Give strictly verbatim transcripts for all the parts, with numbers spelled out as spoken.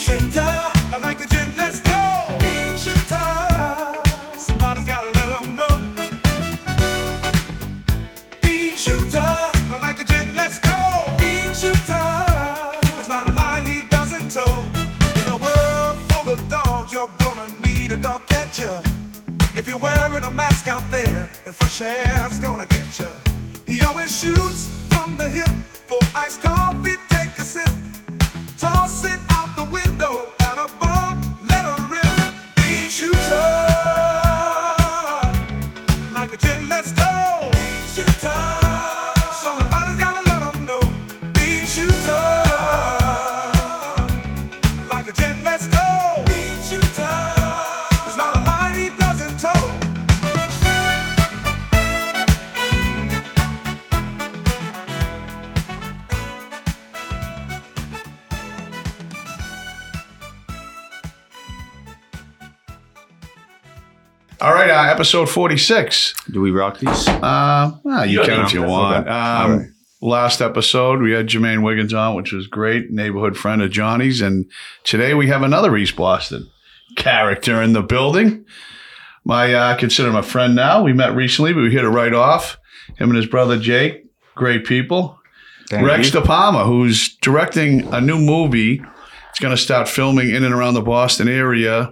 shooter, I like the gin, let's go. Bean shooter, somebody's gotta let 'em know. Bean shooter, I like the gin, let's go. Bean shooter, it's not a line he doesn't tell. In a world full of dogs, you're gonna need a dog catcher. If you're wearing a mask out there, and fresh air's gonna get you. He always shoots from the hip. For iced coffee, take a sip. Toss it out the window and a bomb, let her rip. Bean shooter, like a gin, let's go. Bean shooter, somebody's gotta let 'em know. Bean shooter, like a gin, let's go. Bean shooter, there's not a line he doesn't toe. All right, uh, episode forty-six. Do we rock these? Uh, well, you, You can know. if you want. Okay. Um, All right. Last episode, we had Jermaine Wiggins on, which was great, neighborhood friend of Johnny's. And today we have another East Boston character in the building. My, uh, I consider him a friend now. We met recently, but we hit it right off. Him and his brother Jake, great people. Thank Rex you. De Palma, who's directing a new movie. He's going to start filming in and around the Boston area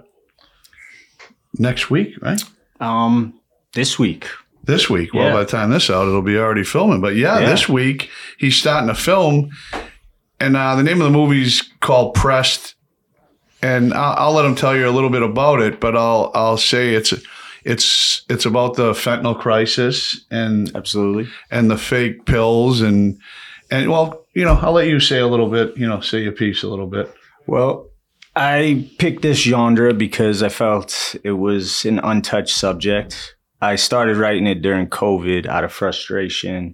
next week, right? Um, this week. This week. Well, Yeah. by the time this out, it'll be already filming. But yeah, Yeah. this week he's starting to film. And uh, the name of the movie's called Pressed. And I'll, I'll let him tell you a little bit about it, but I'll I'll say it's it's it's about the fentanyl crisis and Absolutely. and the fake pills and and well, you know, I'll let you say a little bit, you know, say your piece a little bit. Well, I picked this genre because I felt it was an untouched subject. I started writing it during COVID out of frustration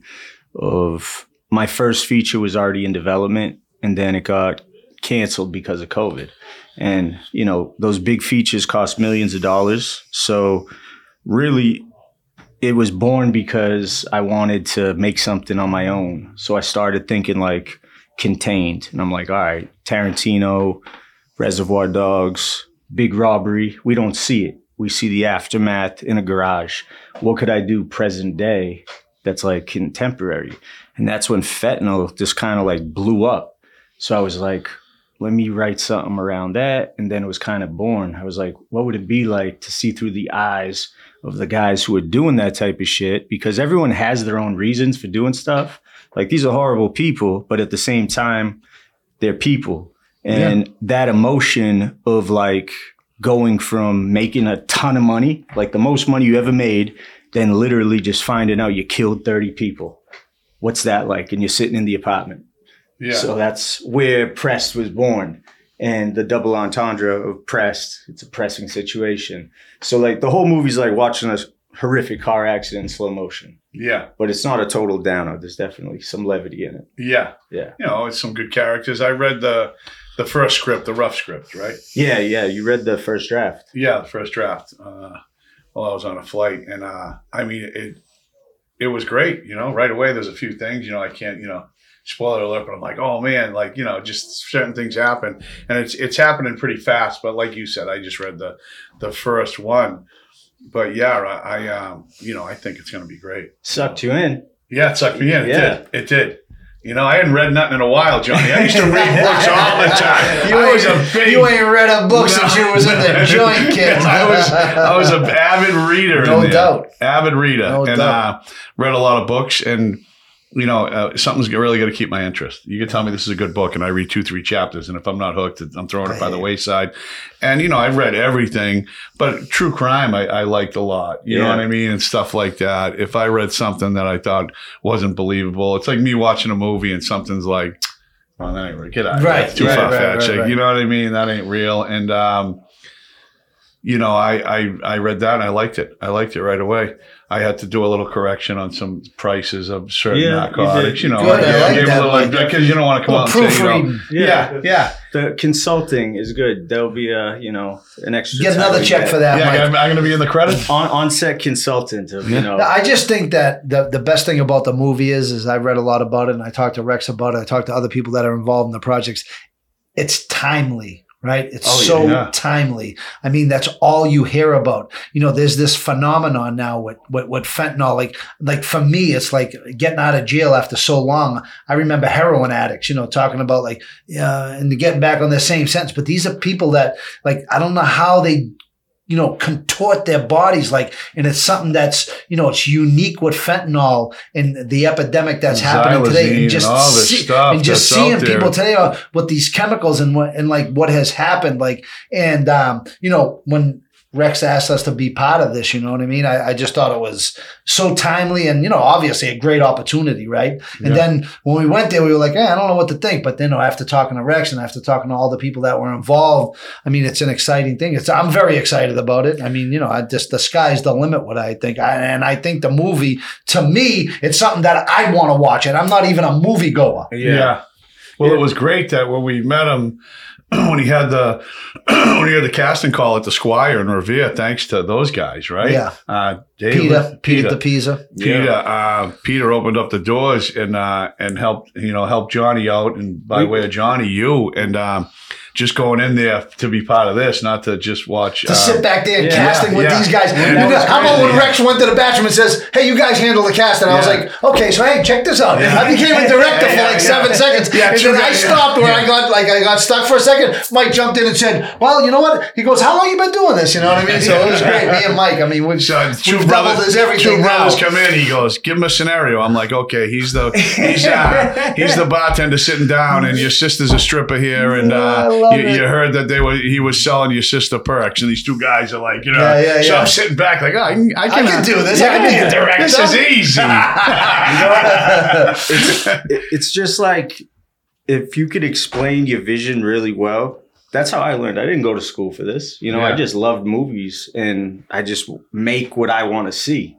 of my first feature was already in development and then it got canceled because of COVID. And, you know, those big features cost millions of dollars. So really, it was born because I wanted to make something on my own. So I started thinking like Contained. And I'm like, all right, Tarantino, Reservoir Dogs, big robbery. We don't see it. We see the aftermath in a garage. What could I do present day that's like contemporary? And that's when fentanyl just kind of like blew up. So I was like, let me write something around that. And then it was kind of born. I was like, what would it be like to see through the eyes of the guys who are doing that type of shit? Because everyone has their own reasons for doing stuff. Like these are horrible people, but at the same time, they're people. And yeah. that emotion of like going from making a ton of money, like the most money you ever made, then literally just finding out you killed thirty people. What's that like? And you're sitting in the apartment. Yeah. So that's where Pressed was born. And the double entendre of Pressed, it's a pressing situation. So like the whole movie's like watching a horrific car accident in slow motion. Yeah. But it's not a total downer. There's definitely some levity in it. Yeah. Yeah. You know, it's some good characters. I read the the first script, the rough script, right? Yeah, yeah. You read the first draft. Yeah, the first draft. Uh, while I was on a flight. And uh, I mean, it it was great. You know, right away, there's a few things, you know, I can't, you know, spoiler alert, but I'm like, oh man, like, you know, just certain things happen and it's, it's happening pretty fast. But like you said, I just read the, the first one, but yeah, I, I um, you know, I think it's going to be great. Sucked you in. Yeah. It sucked me in. It Yeah. did. It did. You know, I hadn't read nothing in a while, Johnny. I used to read books all the time. You, I ain't, was a big, you ain't read a book since you was in the joint, kid. I was I was an avid reader. No in there. doubt. Avid reader. No and doubt. Uh, read a lot of books. And, you know, uh, something's really going to keep my interest. You can tell me this is a good book and I read two, three chapters. And if I'm not hooked, I'm throwing it by the wayside. And, you know, I've read everything. But true crime, I, I liked a lot. You Yeah. know what I mean? And stuff like that. If I read something that I thought wasn't believable, it's like me watching a movie and something's like, well, that ain't real. Get out of here. Right, That's too right, far right, fetched. right, right. You know what I mean? That ain't real. And, um, you know, I, I, I read that and I liked it. I liked it right away. I had to do a little correction on some prices of certain Yeah, you narcotics, did. you, know, Good, I like gave that, a little, like- because you don't want to come out Little and say, you know, proofreading. yeah, yeah, The consulting is good. There'll be a, you know, an extra. Get another time check you for get. that, yeah. Mike. I'm, I'm going to be in the credits. On on-set consultant of, you know. I just think that the the best thing about the movie is, is I read a lot about it and I talked to Rex about it. I talked to other people that are involved in the projects. It's timely right? It's Oh, so yeah. timely. I mean, that's all you hear about. You know, there's this phenomenon now with, with, with fentanyl. Like, like for me, it's like getting out of jail after so long. I remember heroin addicts, you know, talking about like, uh, and getting back on the same sentence. But these are people that, like, I don't know how they, you know, contort their bodies, like, and it's something that's, you know, it's unique with fentanyl and the epidemic that's happening today, Xylazine and just and all this see- stuff and just that's seeing out there. people today uh, with these chemicals and what and like what has happened, like, and um, you know, when Rex asked us to be part of this, you know what I mean? I, I just thought it was so timely and, you know, obviously a great opportunity, right? And Yeah. then when we went there, we were like, eh, I don't know what to think. But then, you know, after talking to Rex and after talking to all the people that were involved, I mean, it's an exciting thing. It's I'm very excited about it. I mean, you know, I just the sky's the limit, what I think. I, and I think the movie, to me, it's something that I want to watch. And I'm not even a movie goer. Yeah. Well, Yeah. it was great that when we met him, when he had the when he had the casting call at the Squire in Revere, thanks to those guys, right? Yeah. Uh, David, Peter, Peter DePisa. Peter, uh, Peter opened up the doors and uh, and helped you know helped Johnny out, and by way of Johnny, you and um, just going in there to be part of this, not to just watch. To uh, sit back there and yeah, casting with yeah. these guys. Yeah, You that know, was how about crazy, when yeah. Rex went to the bathroom and says, hey, you guys handle the cast? And I was Yeah. like, okay, so hey, check this out. Yeah. I became a director Yeah, for like yeah, seven yeah. seconds. Yeah, and true, then I yeah, stopped where yeah. I got like I got stuck for a second. Mike jumped in and said, well, you know what? He goes, how long you been doing this? You know what I mean? So it was great. Me and Mike, I mean, we've, So two we've doubled brothers, as everything two brothers now. come in. He goes, "Give him a scenario." I'm like, "Okay." He's the he's uh, he's the bartender sitting down, and your sister's a stripper here, and I uh, love you, it. you heard that they were he was selling your sister perks, and these two guys are like, you know, Yeah, yeah, so yeah. I'm sitting back like, oh, I can, I can, can do this. Yeah, I can be the director. This is easy. it's, it- it's just like if you could explain your vision really well. That's how I learned. I didn't go to school for this. You know, Yeah. I just loved movies and I just make what I want to see.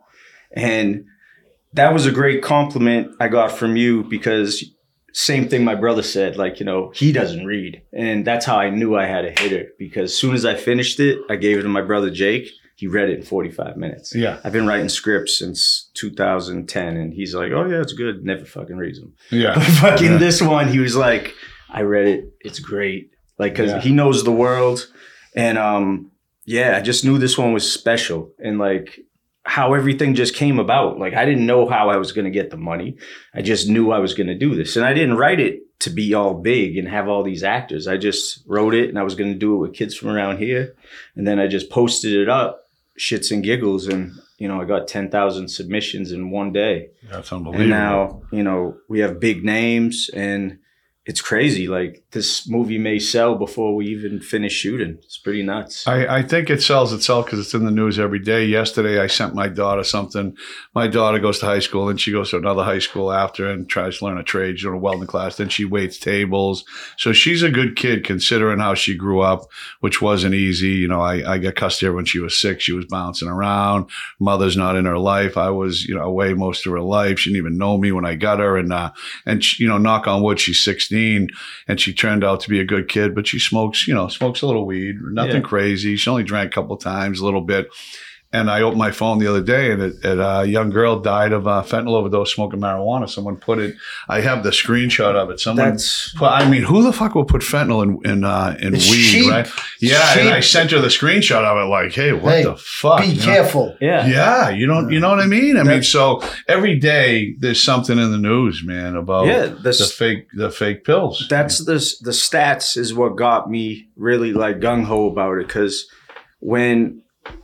And that was a great compliment I got from you because same thing my brother said, like, you know, he doesn't read. And that's how I knew I had a hitter because as soon as I finished it, I gave it to my brother Jake. He read it in forty-five minutes. Yeah. I've been writing scripts since two thousand ten and he's like, oh yeah, it's good. Never fucking reads them. Yeah, But fucking Yeah. this one, he was like, I read it. It's great. Like, cause Yeah. he knows the world. And um, yeah, I just knew this one was special and like how everything just came about. Like, I didn't know how I was going to get the money. I just knew I was going to do this. And I didn't write it to be all big and have all these actors. I just wrote it and I was going to do it with kids from around here. And then I just posted it up, shits and giggles. And, you know, I got ten thousand submissions in one day. that's unbelievable. And now, you know, we have big names and it's crazy. Like this movie may sell before we even finish shooting. It's pretty nuts. I, I think it sells itself because it's in the news every day. Yesterday, I sent my daughter something. My daughter goes to high school, and she goes to another high school after and tries to learn a trade. She's in a welding class. Then she waits tables. So she's a good kid considering how she grew up, which wasn't easy. You know, I, I got custody of her when she was six. She was bouncing around. Mother's not in her life. I was, you know, away most of her life. She didn't even know me when I got her. And, uh, and she, you know, knock on wood, she's sixteen. And she turned out to be a good kid, but she smokes, you know, smokes a little weed, nothing Yeah. crazy. She only drank a couple times, a little bit. And I opened my phone the other day, and it, it, uh, a young girl died of uh, fentanyl overdose smoking marijuana. Someone put it. I have the screenshot of it. Someone That's put. I mean, who the fuck will put fentanyl in in, uh, in It's weed, cheap. right? Yeah, Cheap. and I sent her the screenshot of it. Like, hey, what Hey, the fuck? Be you know? careful. yeah. Yeah, you don't. You know what I mean? I mean, That's- so every day there's something in the news, man, about Yeah, the the s- fake the fake pills. That's the the stats is what got me really like gung ho about it because when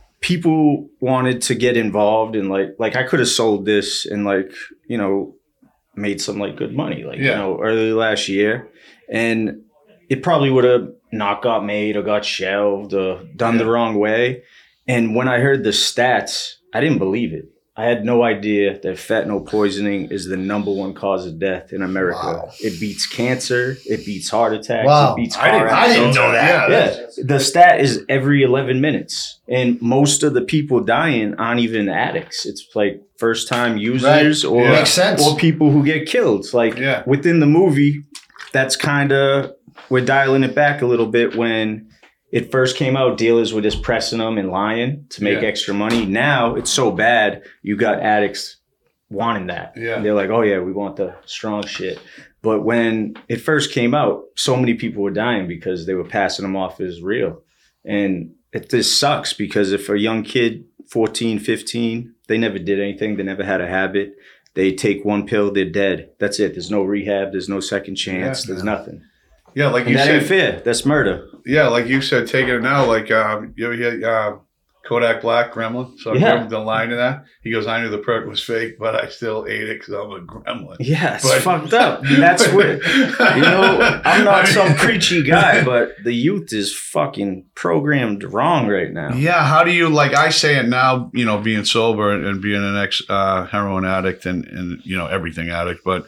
people wanted to get involved and like like I could have sold this and like you know made some like good money like Yeah. you know early last year and it probably would have not got made or got shelved or done the Yeah. wrong way. And when I heard the stats, I didn't believe it. I had no idea that fentanyl poisoning is the number one cause of death in America. Wow. It beats cancer. It beats heart attacks. Wow. It beats I car didn't, I didn't accidents. know that. Yeah, Yeah, the stat is every eleven minutes, and most of the people dying aren't even addicts. It's like first time users or Yeah. Makes sense. or people who get killed. Like Yeah. within the movie, that's kind of we're dialing it back a little bit. When it first came out, dealers were just pressing them and lying to make Yeah. extra money. Now it's so bad, you got addicts wanting that. Yeah. And they're like, oh yeah, we want the strong shit. But when it first came out, so many people were dying because they were passing them off as real. And it just sucks because if a young kid, fourteen, fifteen, they never did anything, they never had a habit, they take one pill, they're dead. That's it. There's no rehab, there's no second chance, Yeah. there's nothing. Yeah, like And you that said. ain't fair. That's murder. Yeah, like you said, taking it now. Like um, you ever hear uh, Kodak Black Gremlin? So Yeah. the line in that, he goes, "I knew the perk was fake, but I still ate it because I'm a gremlin." Yeah, it's But- fucked up. And that's what, you know, I'm not I mean- some preachy guy, but the youth is fucking programmed wrong right now. Yeah, how do you like? I say it now, you know, being sober and, and being an ex uh, heroin addict and and you know everything addict. But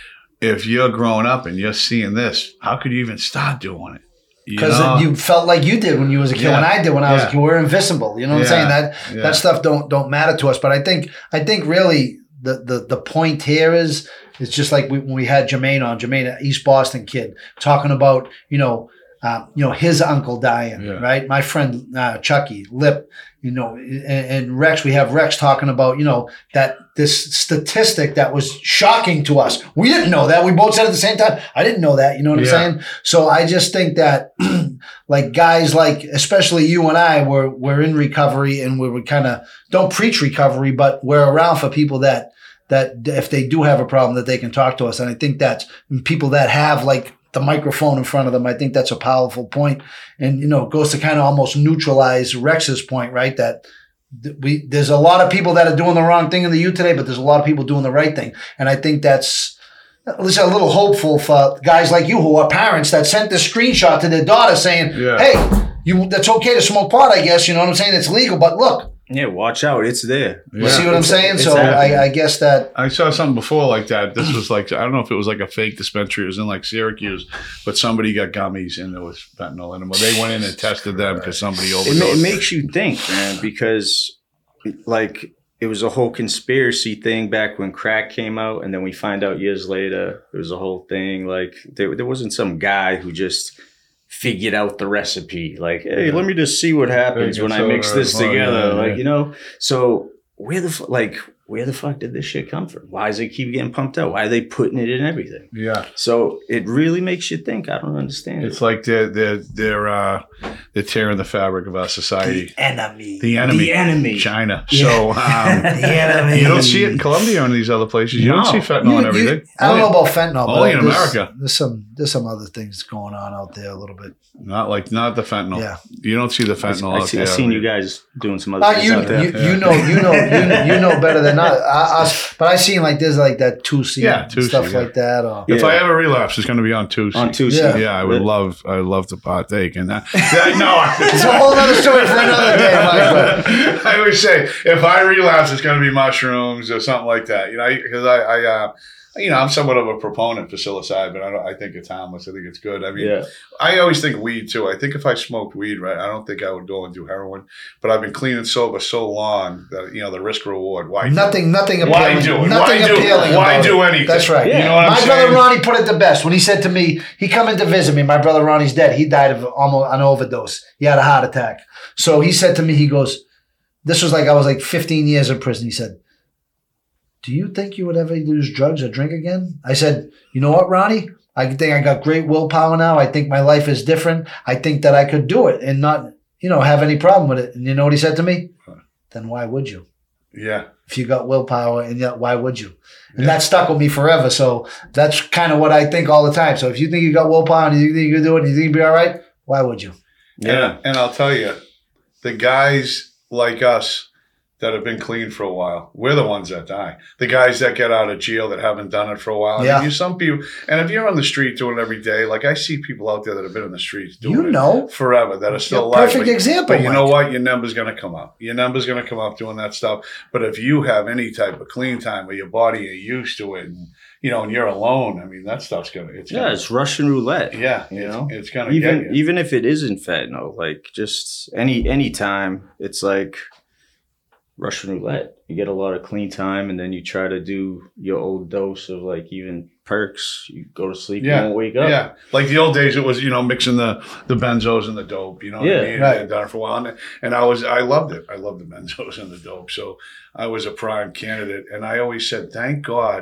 if you're growing up and you're seeing this, how could you even start doing it? You Because know? you felt like you did when you was a kid. Yeah. When I did when I was Yeah. a kid, we're invisible. You know what I'm saying? Yeah. That Yeah. that stuff don't don't matter to us. But I think I think really the the the point here is it's just like we, when we had Jermaine on, Jermaine, an East Boston kid, talking about you know uh, you know his uncle dying, Yeah. right? My friend uh, Chucky Lip, you know, and, and Rex. We have Rex talking about you know that this statistic that was shocking to us. We didn't know that. We both said it at the same time. I didn't know that. You know what I'm Yeah. saying? So I just think that like guys like especially you and I we're we're in recovery and we would kind of don't preach recovery, but we're around for people that that if they do have a problem that they can talk to us. And I think that's people that have like the microphone in front of them. I think that's a powerful point. And you know, it goes to kind of almost neutralize Rex's point, right? That th- we there's a lot of people that are doing the wrong thing in the youth today, but there's a lot of people doing the right thing. And I think that's at least a little hopeful for guys like you who are parents that sent this screenshot to their daughter saying, Yeah. hey, you that's okay to smoke pot, I guess. You know what I'm saying? It's legal, but look, Yeah, watch out. It's there. you Yeah. see what I'm It's- saying? it's So happening. I, I guess that I saw something before like that. This was like, I don't know if it was like a fake dispensary. It was in like Syracuse, but somebody got gummies and there was fentanyl in them. Well, they went in and tested them because somebody It, overdosed. ma- it makes you think, man, because like it was a whole conspiracy thing back when crack came out, and then we find out years later it was a whole thing. Like there, there wasn't some guy who just figured out the recipe. Like, hey, let me just see what happens when I mix this Oh, yeah, together. yeah. Like, you know, so where the fu- like where the fuck did this shit come from? Why does it keep getting pumped out? Why are they putting it in everything? Yeah. So it really makes you think. I don't understand. It's it. like they're, they're, they're, uh, they're tearing the fabric of our society. enemy. The enemy. The enemy. China. Yeah. So, um, The enemy. you don't see it in Colombia or in these other places. You don't No. see fentanyl and You- everything. you- I don't know about fentanyl, only but in there's, America. there's some there's some other things going on out there a little bit. Not like, not the fentanyl. Yeah. You don't see the fentanyl I, out see, there. I've seen you guys doing some other Uh, things you, out there. you, Yeah. you know you know you, you know better than us, us. But I seen like there's like that two C Yeah, and two C, stuff yeah. like that. Or If Yeah. I ever relapse, it's going to be on Tuesday. On Tuesday. Yeah. Yeah, I would love, I would love to partake in that. Yeah, no, it's a whole other story for another day, Mike. But I always say if I relapse, it's going to be mushrooms or something like that. You know, because I, I, uh, you know, I'm somewhat of a proponent for psilocybin. I don't, I think it's harmless. I think it's good. I mean, Yeah. I always think weed too. I think if I smoked weed, right, I don't think I would go and do heroin. But I've been clean and sober so long that you know the risk reward. Why? do it? nothing, nothing appealing. Why do it? Nothing Why do? appealing. Why about do it. anything? That's right. Yeah. You know what My I'm brother saying? Ronnie put it the best when he said to me, he come in to visit me. My brother Ronnie's dead. He died of almost an overdose. He had a heart attack. So he said to me, he goes, this was like I was like fifteen years in prison. He said, do you think you would ever use drugs or drink again? I said, you know what, Ronnie? I think I got great willpower now. I think my life is different. I think that I could do it and not, you know, have any problem with it. And you know what he said to me? Then why would you? Yeah. If you got willpower, and yet why would you? And Yeah. that stuck with me forever. So that's kind of what I think all the time. So if you think you got willpower and you think you can do it and you think you'll be all right, why would you? Yeah. And, and I'll tell you, the guys like us that have been clean for a while, we're the ones that die. The guys that get out of jail that haven't done it for a while. I Yeah. mean, you some people, and if you're on the street doing it every day, like I see people out there that have been in the streets doing You it know. forever that are still You're a alive. perfect but, example, But you Mike. know what? Your number's going to come up. Your number's going to come up doing that stuff. But if you have any type of clean time where your body is used to it, and you know, and you're alone, I mean, that stuff's gonna. It's Yeah, gonna, it's Russian roulette. yeah, you it's, know? it's gonna get Even you. even if it isn't fentanyl, like just any any time, it's like Russian roulette. You get a lot of clean time, and then you try to do your old dose of like even perks. You go to sleep, Yeah, you won't wake up. Yeah, like the old days, it was you know mixing the the benzos and the dope. You know, what Yeah, I mean? right. I'd done it for a while, and, and I was I loved it. I loved the benzos and the dope. So I was a prime candidate, and I always said, thank God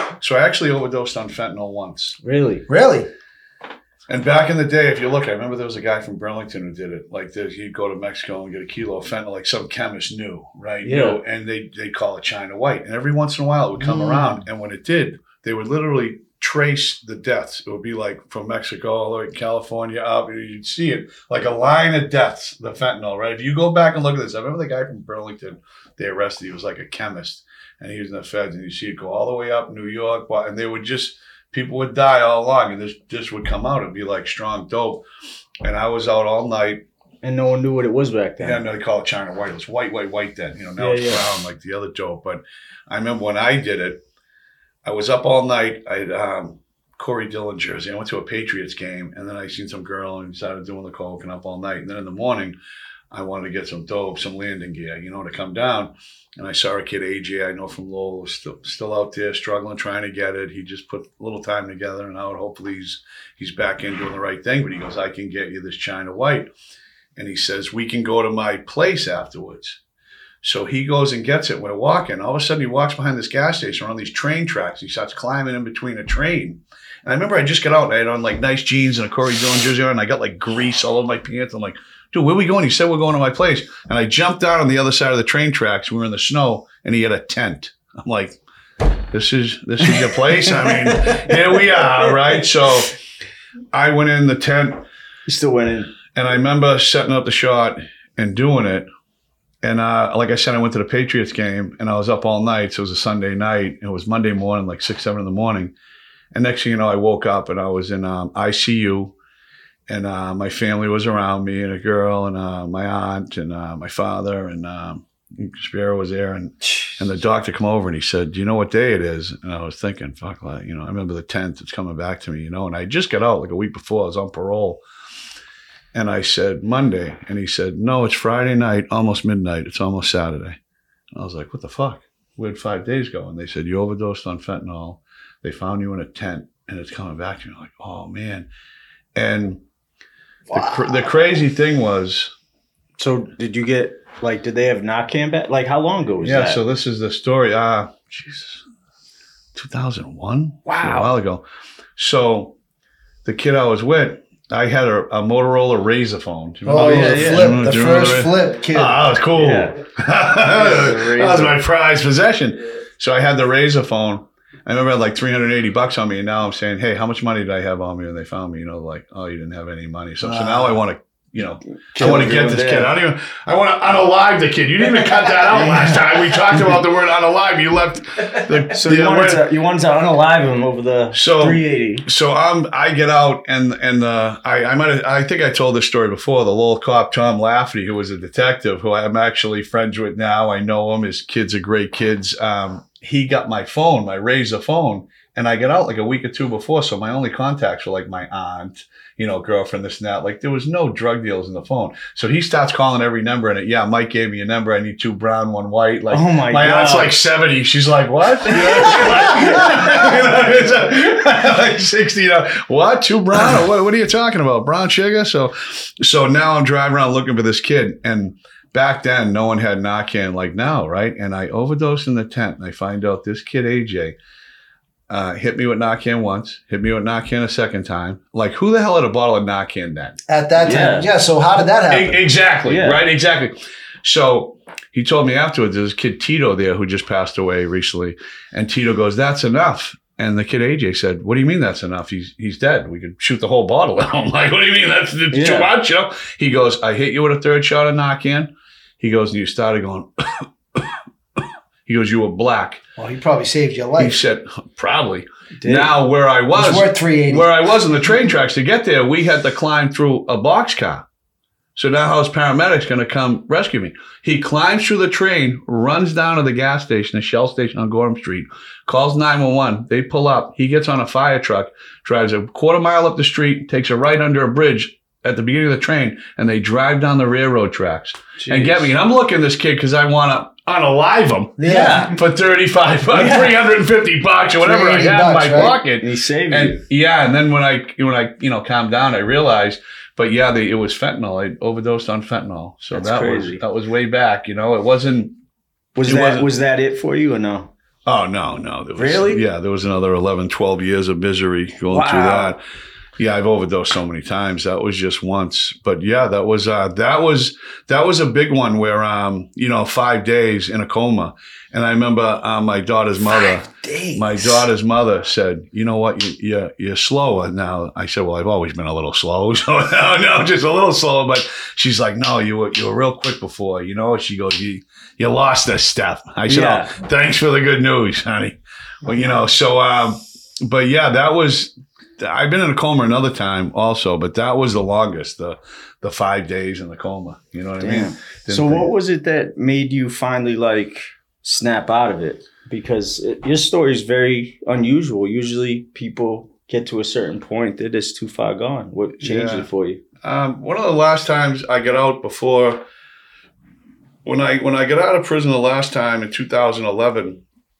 So I actually overdosed on fentanyl once. Really? Really? And back in the day, if you look, I remember there was a guy from Burlington who did it. Like, there, he'd go to Mexico and get a kilo of fentanyl, like some chemist knew, right? Yeah. Knew, and they they call it China White. And every once in a while, it would come Mm. around. And when it did, they would literally trace the deaths. It would be like from Mexico all the way to California up, and you'd see it like a line of deaths, the fentanyl, right? If you go back and look at this, I remember the guy from Burlington they arrested. He was like a chemist, and he was in the feds, and you see it go all the way up New York, and they would just. People would die all along, and this this would come out. It'd be like strong dope. And I was out all night. And no one knew what it was back then. Yeah, no, they call it China White. It was white, white, white then. You know, now Yeah, it's yeah. brown like the other dope. But I remember when I did it, I was up all night. I had um, Corey Dillon jersey. I went to a Patriots game, and then I seen some girl and started doing the coke and up all night. And then in the morning, I wanted to get some dope, some landing gear, you know, to come down. And I saw a kid, A J, I know from Lowell, was still, still out there struggling, trying to get it. He just put a little time together, and now hopefully he's, he's back in doing the right thing. But he goes, I can get you this China White. And he says, we can go to my place afterwards. So he goes and gets it. We're walking. All of a sudden, he walks behind this gas station around these train tracks. He starts climbing in between a train. And I remember I just got out, and I had on like nice jeans and a Corey Dillon jersey on, and I got like grease all over my pants. I'm like, dude, where are we going? He said, we're going to my place. And I jumped out on the other side of the train tracks. We were in the snow, and he had a tent. I'm like, this is this is your place? I mean, here we are, right? So I went in the tent. You still went in. And I remember setting up the shot and doing it. And uh, like I said, I went to the Patriots game, and I was up all night. So it was a Sunday night. It was Monday morning, like six, seven in the morning. And next thing you know, I woke up, and I was in um, I C U. And uh, my family was around me, and a girl, and uh, my aunt, and uh, my father, and um, Spiro was there. And and the doctor come over, and he said, do you know what day it is? And I was thinking, fuck, like, you know, I remember the tenth. It's coming back to me, you know. And I just got out like a week before. I was on parole. And I said, Monday. And he said, no, it's Friday night, almost midnight. It's almost Saturday. And I was like, what the fuck? Where'd five days go? And they said, you overdosed on fentanyl. They found you in a tent, and it's coming back to me. I'm like, oh, man. And the, cr- the crazy thing was. So did you get, like, did they have Narcan back? Like, how long ago was yeah, that? Yeah, so this is the story. Uh, Jesus, two thousand one? Wow. A while ago. So the kid I was with, I had a, a Motorola Razor phone. Do you Oh, remember yeah, those? yeah. Do you Flip, remember- the do you remember first the- flip kid. Oh, that was cool. Yeah. that was my prized possession. So I had the Razor phone. I remember I had like three hundred eighty bucks on me, and now I'm saying, hey, how much money did I have on me? And they found me, you know, like, oh, you didn't have any money. So, so now I want to, you know, I want to get this kid. I don't even, I want to unalive the kid. You didn't even cut that out last time. We talked about the word unalive. You left the, So the you wanted, word- to, you wanted to unalive him over the So- three eighty. So I'm, I get out, and and uh, I I might have, I think I told this story before. The little cop Tom Lafferty, who was a detective, who I'm actually friends with now. I know him. His kids are great kids. Um, he got my phone, my Razor phone, and I got out like a week or two before. So my only contacts were like my aunt, you know, girlfriend, this and that. Like there was no drug deals in the phone. So he starts calling every number in it. Yeah, Mike gave me a number. I need two brown, one white. Like Oh my my God. aunt's like seventy. She's like, what? You know, it's a- like sixty. You know, what? Two brown? What, what are you talking about? Brown sugar? So, so now I'm driving around looking for this kid. And back then, no one had Narcan like now, right? And I overdosed in the tent. And I find out this kid, A J, uh, hit me with Narcan once, hit me with Narcan a second time. Like, who the hell had a bottle of Narcan then? At that time. Yeah. Yeah, so how did that happen? E- exactly, Yeah. right? Exactly. So he told me afterwards, there's this kid Tito there who just passed away recently. And Tito goes, that's enough. And the kid A J said, what do you mean that's enough? He's he's dead. We could shoot the whole bottle out. I'm like, what do you mean? That's, that's too Yeah. much, you know? He goes, I hit you with a third shot of Narcan. He goes, and you started going, he goes, you were black. Well, he probably saved your He life. said, probably. Did. Now where I was, It's worth three eighty. where I was in the train tracks to get there, we had to climb through a boxcar. So now how's paramedics going to come rescue me? He climbs through the train, runs down to the gas station, the Shell station on Gorham Street, calls nine one one. They pull up. He gets on a fire truck, drives a quarter mile up the street, takes a right under a bridge at the beginning of the train, and they drive down the railroad tracks and get me. And I'm looking at this kid because I want to unalive him. Yeah. For thirty-five, Yeah. three hundred fifty bucks or whatever I three hundred eighty had in bucks, my right? pocket. And he saved you. And yeah, and then when I when I you know calmed down, I realized. But yeah, they, it was fentanyl. I overdosed on fentanyl. So That's that crazy. was that was way back. You know, it wasn't. Was it that wasn't- was that it for you or no? Oh, no, no. There was, Really? Yeah, there was another eleven, twelve years of misery going Wow. through that. Yeah, I've overdosed so many times. That was just once. But yeah, that was uh, that was that was a big one where um, you know, five days in a coma. And I remember uh, my daughter's mother, Days. my daughter's mother said, "You know what? You, you're you're slower now." I said, "Well, I've always been a little slow, so no, no, just a little slower." But she's like, "No, you were you were real quick before." You know, she goes, "You you lost a step." I said, Yeah. "Oh, thanks for the good news, honey." Well, you know, so um, but yeah, that was. I've been in a coma another time also, but that was the longest, the the five days in the coma. You know what I mean? Damn. Didn't So think- what was it that made you finally like snap out of it? Because it, your story is very unusual. Usually people get to a certain point, they're just too far gone. What changed Yeah. it for you? Um, one of the last times I got out before, when I when I got out of prison the last time in two thousand eleven,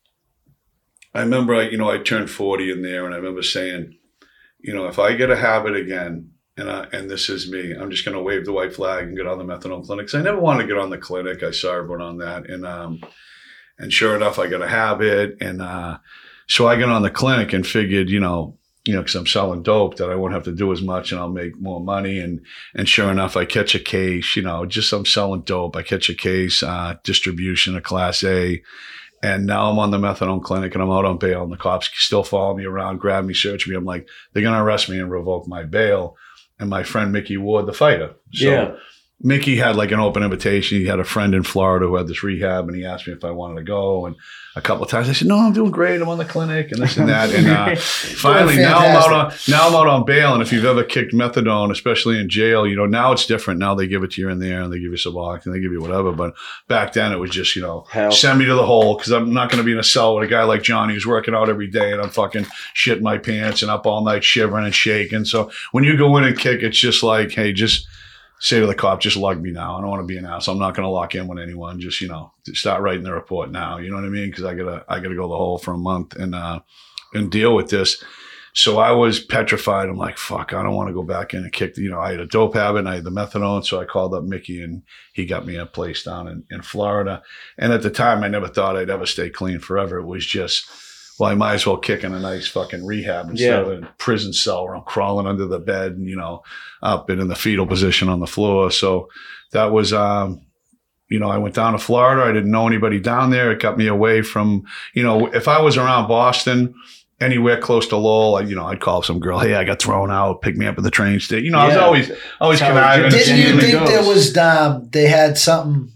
I remember I, you know I turned forty in there, and I remember saying, you know, if I get a habit again, and I, and this is me, I'm just going to wave the white flag and get on the methadone clinic. 'Cause I never wanted to get on the clinic. I saw everyone on that, and um, and sure enough, I got a habit, and uh, so I got on the clinic and figured, you know, you know, because I'm selling dope, that I won't have to do as much, and I'll make more money. And and sure enough, I catch a case. You know, just I'm selling dope. I catch a case, uh, distribution, a Class A. And now I'm on the methadone clinic and I'm out on bail, and the cops still follow me around, grab me, search me. I'm like, they're going to arrest me and revoke my bail. And my friend Mickey Ward, the fighter. So Yeah. Mickey had like an open invitation. He had a friend in Florida who had this rehab, and he asked me if I wanted to go. And a couple of times I said, no, I'm doing great. I'm on the clinic and this and that. And uh, finally, now I'm out on now I'm out on bail. And if you've ever kicked methadone, especially in jail, you know, now it's different. Now they give it to you in there, and they give you Suboxone, and they give you whatever. But back then it was just, you know, Hell. send me to the hole, because I'm not going to be in a cell with a guy like Johnny who's working out every day, and I'm fucking shitting my pants and up all night shivering and shaking. So when you go in and kick, it's just like, hey, just say to the cop, just lug me now. I don't want to be an ass. I'm not going to lock in with anyone. Just, you know, start writing the report now. You know what I mean? Because I gotta, I gotta go the hole for a month and uh, and deal with this. So I was petrified. I'm like, fuck, I don't want to go back in and kick. You know, I had a dope habit, and I had the methadone. So I called up Mickey, and he got me a place down in, in Florida. And at the time, I never thought I'd ever stay clean forever. It was just, well, I might as well kick in a nice fucking rehab instead Yeah. of a prison cell where I'm crawling under the bed and, you know, up and in the fetal position on the floor. So that was, um, you know, I went down to Florida. I didn't know anybody down there. It got me away from, you know, if I was around Boston, anywhere close to Lowell, I, you know, I'd call some girl, hey, I got thrown out, pick me up at the train station. You know, I was Yeah. always, always That's how conniving. it is. Didn't you Genuinely think there goes. was um, they had something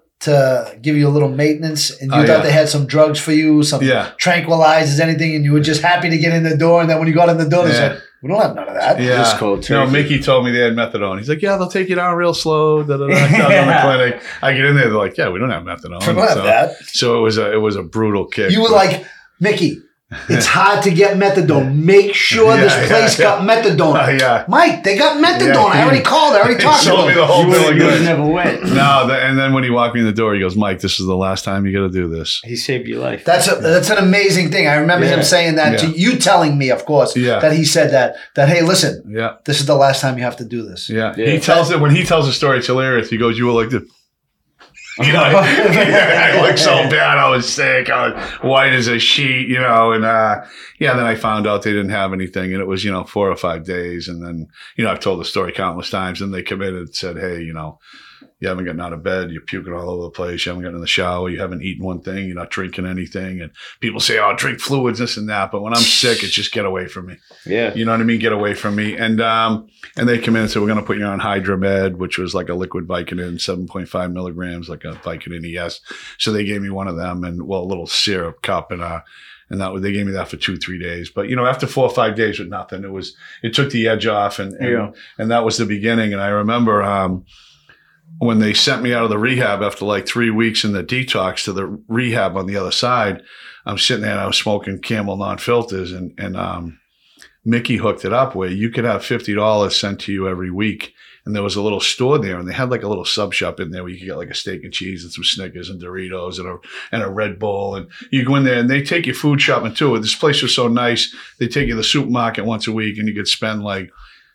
to give you a little maintenance, and you Oh, thought yeah. they had some drugs for you, some Yeah. tranquilizers, anything, and you were just happy to get in the door, and then when you got in the door, they Yeah. said, "We don't have none of that." Yeah. Just cold No, turkey. Mickey told me they had methadone. He's like, yeah, they'll take you down real slow. Da, da, da, down in the clinic. I get in there, they're like, yeah, we don't have methadone. We don't have so, that. so it was a it was a brutal kick. You were but- like, Mickey, it's hard to get methadone. Make sure Yeah, this yeah, place yeah. got methadone. Uh, yeah. Mike, they got methadone. Yeah, I already he- called. I already he talked to sold me the them. whole You bill would of have goods. never went. No, the, and then when he walked me in the door, he goes, Mike, this is the last time you got to do this. He saved your life. That's a, that's an amazing thing. I remember Yeah. him saying that to Yeah. you, telling me, of course, Yeah. that he said that. That hey, listen, Yeah. this is the last time you have to do this. Yeah. Yeah. He tells it, when he tells the story, it's hilarious. He goes, you were like this. You know, I looked so bad. I was sick. I was white as a sheet, you know, and, uh, yeah, then I found out they didn't have anything, and it was, you know, four or five days. And then, you know, I've told the story countless times, and they come in and said, hey, you know, you haven't gotten out of bed, you're puking all over the place, you haven't gotten in the shower, you haven't eaten one thing, you're not drinking anything. And people say, oh, drink fluids, this and that. But when I'm sick, it's just get away from me. Yeah. You know what I mean? Get away from me. And um, and they come in and say, we're going to put you on Hydromed, which was like a liquid Vicodin, seven point five milligrams, like a Vicodin E S. So they gave me one of them, and, well, a little syrup cup. And uh, and that they gave me that for two, three days. But, you know, after four or five days with nothing, it was, it took the edge off. And, and, Yeah. and that was the beginning. And I remember um, when they sent me out of the rehab after like three weeks in the detox to the rehab on the other side, I'm sitting there and I was smoking Camel non-filters, and, and um, Mickey hooked it up where you could have fifty dollars sent to you every week. And there was a little store there, and they had like a little sub shop in there where you could get like a steak and cheese and some Snickers and Doritos and a and a Red Bull. And you go in there and they take you food shopping too. This place was so nice. They take you to the supermarket once a week, and you could spend like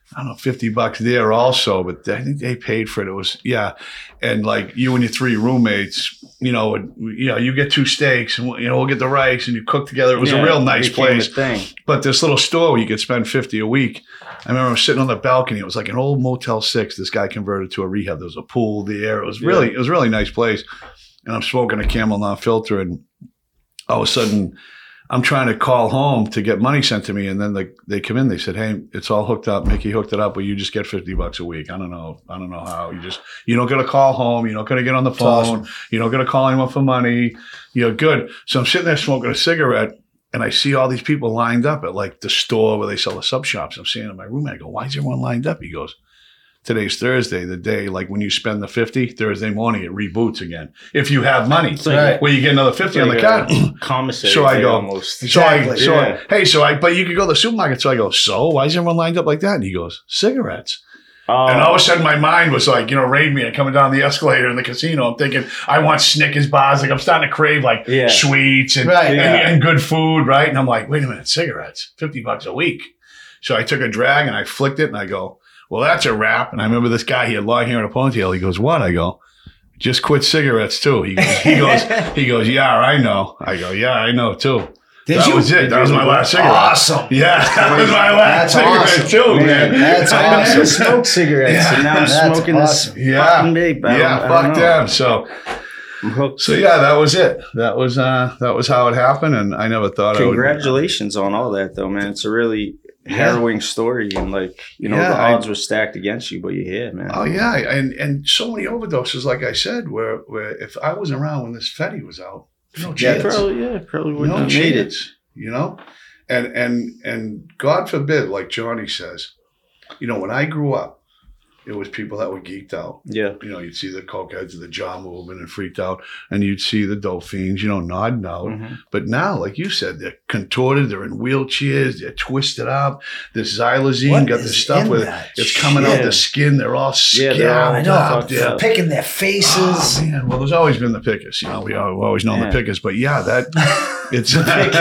I don't know, fifty bucks there also, but I think they paid for it. It was, yeah. And like you and your three roommates, you know, you know, you get two steaks and, you know, we'll get the rice and you cook together. It was Yeah, a real it nice became a place. thing. But this little store where you could spend fifty a week. I remember I was sitting on the balcony. It was like an old Motel six. This guy converted to a rehab. There was a pool there. It was really, it was a really nice place. And I'm smoking a Camel non-filter, and all of a sudden I'm trying to call home to get money sent to me. And then they, they come in, they said, hey, it's all hooked up. Mickey hooked it up, but you just get fifty bucks a week. I don't know. I don't know how. You just, you don't got to call home. You're not going to get on the phone. awesome. You don't got to call anyone for money. You're good. So I'm sitting there smoking a cigarette, and I see all these people lined up at like the store where they sell the sub shops. I'm saying to my roommate, I go, why is everyone lined up? He goes, today's Thursday, the day, like when you spend the fifty, Thursday morning, it reboots again. If you have money, It's like, Right. where you get another fifty on the like card. a commissary. So I day go, almost. So I, Exactly, so yeah. I, hey, so I, but you could go to the supermarket. So I go, so why is everyone lined up like that? And he goes, cigarettes. Oh, And all of a sudden, my mind was like, you know, Raid Me. Coming down the escalator in the casino. I'm thinking, I want Snickers bars. Like I'm starting to crave like Yeah. sweets and, Right. and, Yeah. and good food, right? And I'm like, wait a minute, cigarettes, fifty bucks a week. So I took a drag and I flicked it and I go, well, that's a wrap. And I remember this guy, he had long hair and a ponytail. He goes, what? I go, just quit cigarettes too. He goes, he goes, he goes, yeah, I know. I go, yeah, I know too. Did that you? was it. That was my last cigarette. Awesome. Yeah, that was my last That's cigarette awesome. too, man. That's I never awesome. smoked cigarettes, Yeah. and now I'm That's smoking awesome. this Yeah. fucking vape. I Yeah, don't- I fuck don't know. them. So, I'm hooked. so yeah, that was it. That was uh, that was how it happened, and I never thought Congratulations on all that, though, man. It's a really Yeah. harrowing story, and like you know, Yeah, the I- odds were stacked against you, but you're here, man. I would. Oh yeah, and and so many overdoses, like I said, where where if I was around when this Fetty was out, no yeah, chance. probably, yeah, probably wouldn't no have made it. chance, you know, and and and God forbid, like Johnny says, you know, when I grew up, it was people that were geeked out. Yeah, You know, you'd see the cokeheads of the jaw movement and freaked out, and you'd see the dope fiends, you know, nodding out. Mhm. But now, like you said, they're contorted, they're in wheelchairs, they're twisted up. This xylazine What got is this stuff in with that it's coming out shit? the skin. They're all Yeah, scabbed they're all I know. up. fucked Yeah. up. Picking their faces. Oh, man. Well, there's always been the pickers. You know, we all, we've always known Yeah. the pickers. But yeah, that it's.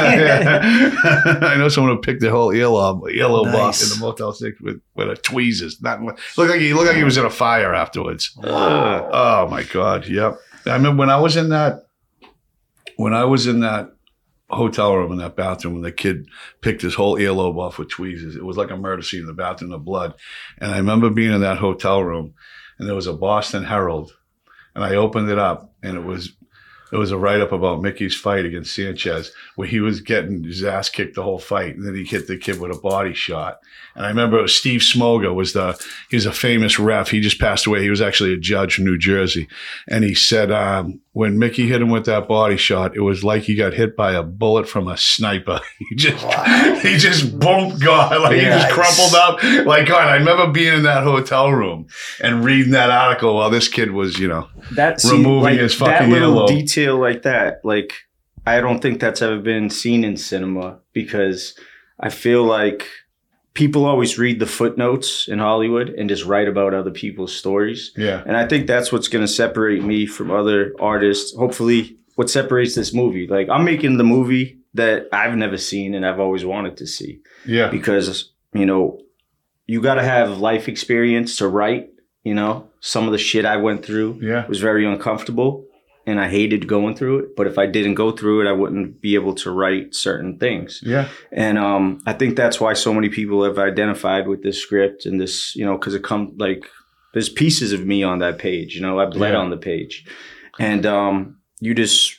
I know someone who picked their whole earlobe, earlobe off Nice. in the Motel Six with with a tweezers. Not looked like he looked like he was in a fire afterwards. Wow. Oh my God! Yep. I remember when I was in that when I was in that hotel room in that bathroom when the kid picked his whole earlobe off with tweezers. It was like a murder scene in the bathroom of blood. And I remember being in that hotel room, and there was a Boston Herald, and I opened it up, and it was it was a write up about Mickey's fight against Sanchez, where he was getting his ass kicked the whole fight, and then he hit the kid with a body shot. And I remember it was Steve Smoga was the he was a famous ref. He just passed away. He was actually a judge from New Jersey, and he said um, when Mickey hit him with that body shot, it was like he got hit by a bullet from a sniper. He just Wow. he just boom God, like he Nice. just crumpled up. Like God, I remember being in that hotel room and reading that article while this kid was, you know, That see, Removing like, his that fucking little earlobe. detail like that, like I don't think that's ever been seen in cinema because I feel like people always read the footnotes in Hollywood and just write about other people's stories. yeah, And I think that's what's going to separate me from other artists. Hopefully, what separates this movie. Like, I'm making the movie that I've never seen and I've always wanted to see yeah, because, you know, you got to have life experience to write. You know, some of the shit I went through yeah, was very uncomfortable and I hated going through it. But if I didn't go through it, I wouldn't be able to write certain things. yeah, And um, I think that's why so many people have identified with this script and this, you know, because it comes like there's pieces of me on that page. You know, I bled Yeah. on the page, and um, you just,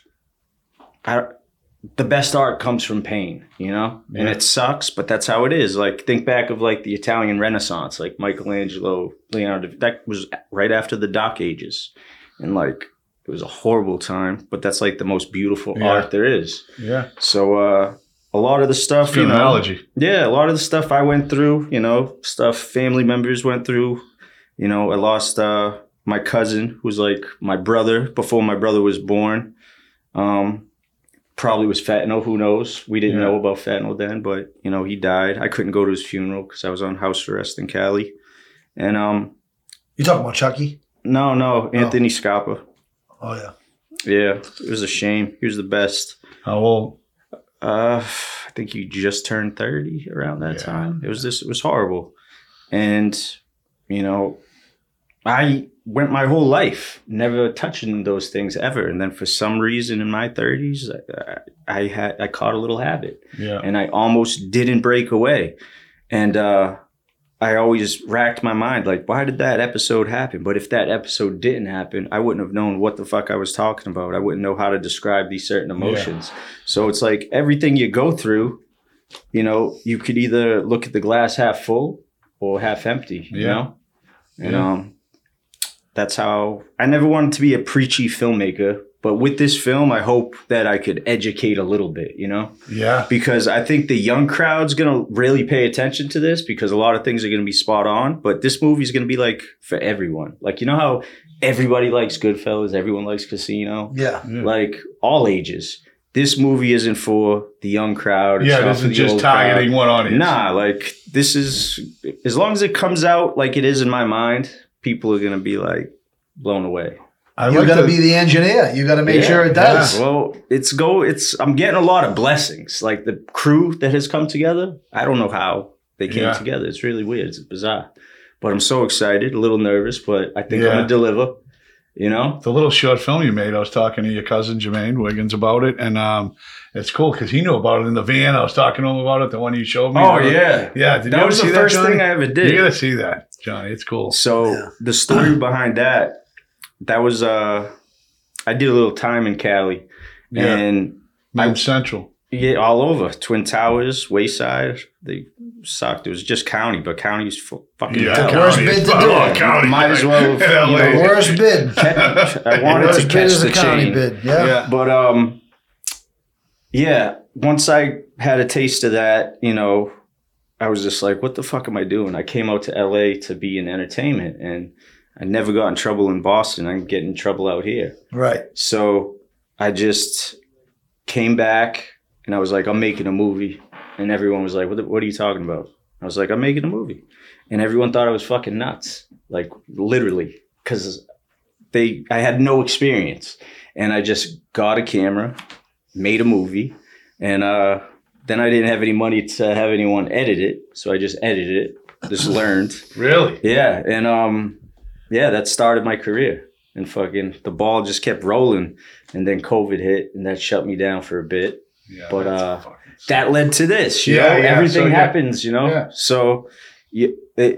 I, the best art comes from pain. You know, and Yeah. it sucks, but that's how it is. Like think back of like the Italian Renaissance, like Michelangelo, Leonardo. That was right after the Dark Ages, and like. It was a horrible time, but that's like the most beautiful Yeah. art there is. yeah. So uh, a lot of the stuff, Good you know, analogy. yeah, a lot of the stuff I went through, you know, stuff family members went through. You know, I lost uh, my cousin, who's like my brother before my brother was born. Um, probably was fentanyl. Who knows? We didn't Yeah. know about fentanyl then, but you know, he died. I couldn't go to his funeral because I was on house arrest in Cali. And um, You talking about Chucky? no, no, Anthony Scapa. Oh yeah. Yeah, it was a shame. He was the best. How old? Uh, I think you just turned thirty around that Yeah. time. It was this. It was horrible, And, you know, I went my whole life never touching those things ever. And then for some reason in my thirties, I, I had I caught a little habit. Yeah. And I almost didn't break away. And uh, I always racked my mind, like, why did that episode happen? But if that episode didn't happen, I wouldn't have known what the fuck I was talking about. I wouldn't know how to describe these certain emotions. Yeah. So it's like everything you go through, you know, you could either look at the glass half full or half empty, you yeah. know? And um, that's how, I never wanted to be a preachy filmmaker, but with this film, I hope that I could educate a little bit, you know? Yeah. Because I think the young crowd's going to really pay attention to this because a lot of things are going to be spot on, but this movie's going to be like for everyone. Like, you know how everybody likes Goodfellas, everyone likes Casino? Yeah. yeah. Like all ages. This movie isn't for the young crowd. It's yeah, not this for is the just old targeting crowd. one audience. Nah, like this is, as long as it comes out like it is in my mind, people are going to be like blown away. I You like got to the- be the engineer. You got to make Yeah, sure it does. Well, it's go. It's I'm getting a lot of blessings. Like the crew that has come together. I don't know how they came Yeah. together. It's really weird. It's bizarre. But I'm so excited. A little nervous, but I think I'm Yeah. gonna deliver. You know. The little short film you made, I was talking to your cousin Jermaine Wiggins about it, and um, it's cool because he knew about it in the van. I was talking to him about it, the one you showed me. Oh Uh, yeah, yeah. Did you that ever was see the that, first Johnny? thing I ever did. You gotta see that, Johnny. It's cool. So Yeah. the story behind that, that was uh, I did a little time in Cali, Yeah. and Mount Central. yeah, all over Twin Towers, Wayside. They sucked. It was just county, but county's fu- fucking Yeah, hell. The worst bid to do Oh, it. county. Might as well, In L A. you know, Worst bid. Catch- I wanted Worst to bid catch is the a county chain, bid. Yeah. Yeah. but um, yeah. Once I had a taste of that, you know, I was just like, "What the fuck am I doing?" I came out to L A to be in entertainment, and I never got in trouble in Boston. I get in trouble out here. Right. So I just came back, and I was like, "I'm making a movie," and everyone was like, "What? The, what are you talking about?" I was like, "I'm making a movie," and everyone thought I was fucking nuts, like literally, because they I had no experience, and I just got a camera, made a movie, and uh, then I didn't have any money to have anyone edit it, so I just edited it, just learned, Really? yeah, and um, yeah, that started my career, and fucking the ball just kept rolling, and then COVID hit, and that shut me down for a bit. Yeah. But, that's uh, fucking sick. That led to this, you Yeah, know. yeah, Everything so, yeah. happens, you know. Yeah. So, you, it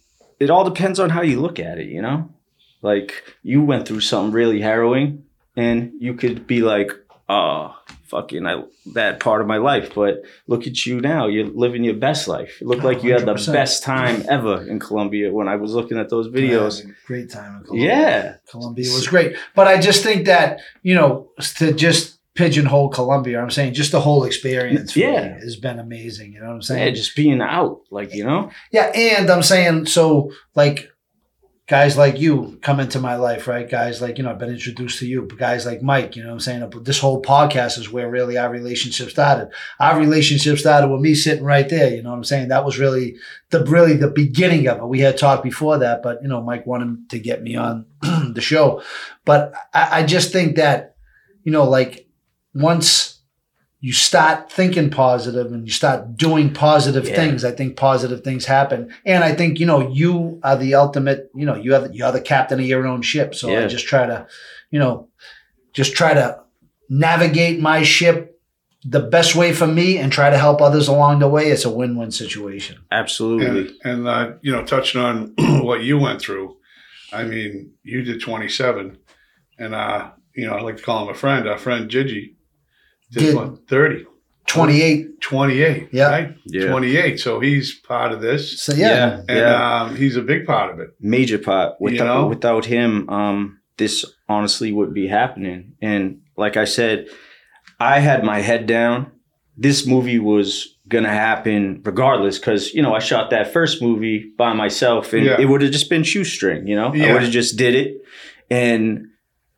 it all depends on how you look at it, you know. Like you went through something really harrowing, and you could be like, "Oh, fucking, I, that part of my life." But look at you now; you're living your best life. It looked like you had the one hundred percent. best time ever in Colombia when I was looking at those videos. Yeah, great time in Colombia. Yeah, Colombia was great. But I just think that, you know, to just pigeonhole Colombia, I'm saying just the whole experience for Yeah. me has been amazing. You know what I'm yeah, saying? just being out, like you know. Yeah, and I'm saying, so like guys like you come into my life, right? Guys like, you know, I've been introduced to you, but guys like Mike, you know what I'm saying? This whole podcast is where really our relationship started. Our relationship started with me sitting right there, you know what I'm saying? That was really the really the beginning of it. We had talked before that, but you know, Mike wanted to get me on the show. But I, I just think that, you know, like once you start thinking positive and you start doing positive Yeah. things, I think positive things happen. And I think, you know, you are the ultimate, you know, you are the, you're the captain of your own ship. So I Yeah. just try to, you know, just try to navigate my ship the best way for me and try to help others along the way. It's a win-win situation. Absolutely. And, and uh, you know, touching on what you went through, I mean, you did twenty-seven, and uh, you know, I like to call him a friend. Our friend Gigi did, Did- what, thirty, twenty-eight. twenty-eight, Yeah. right? Yeah. twenty-eight. So he's part of this, So yeah. and um, he's a big part of it. Major part. Without, You know? without him, um, this honestly wouldn't be happening. And like I said, I had my head down. This movie was gonna happen regardless, because you know I shot that first movie by myself, and Yeah. it would have just been shoestring. You know, I Yeah. would have just did it, and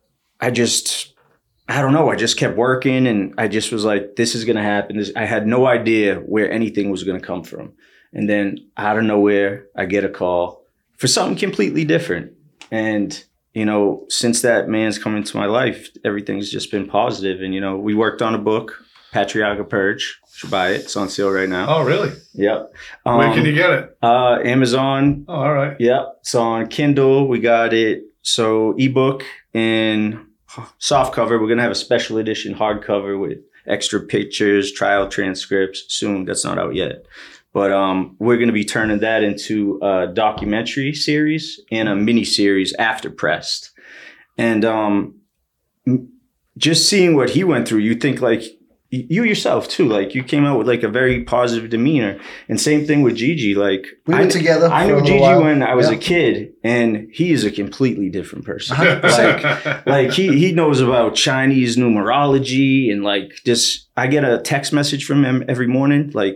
I just, I don't know. I just kept working, and I just was like, "This is gonna happen." This, I had no idea where anything was gonna come from, and then out of nowhere, I get a call for something completely different, and you know, since that man's come into my life, everything's just been positive. And, you know, we worked on a book Patriarcha Purge. Should buy it. It's on sale right now. Oh, really? Yep. Um, Where can you get it? Uh, Amazon. Oh, all right. Yep. It's on Kindle. We got it. So ebook and soft cover. We're gonna have a special edition hardcover with extra pictures, trial transcripts soon. That's not out yet. But um, we're going to be turning that into a documentary series and a mini series after Pressed. And um, just seeing what he went through, you think like you yourself too, like you came out with like a very positive demeanor. And same thing with Gigi. Like We I, were together. I for knew a little Gigi while. when I was Yeah. a kid, and he is a completely different person. one hundred percent. Like, like he he knows about Chinese numerology and like just I get a text message from him every morning, like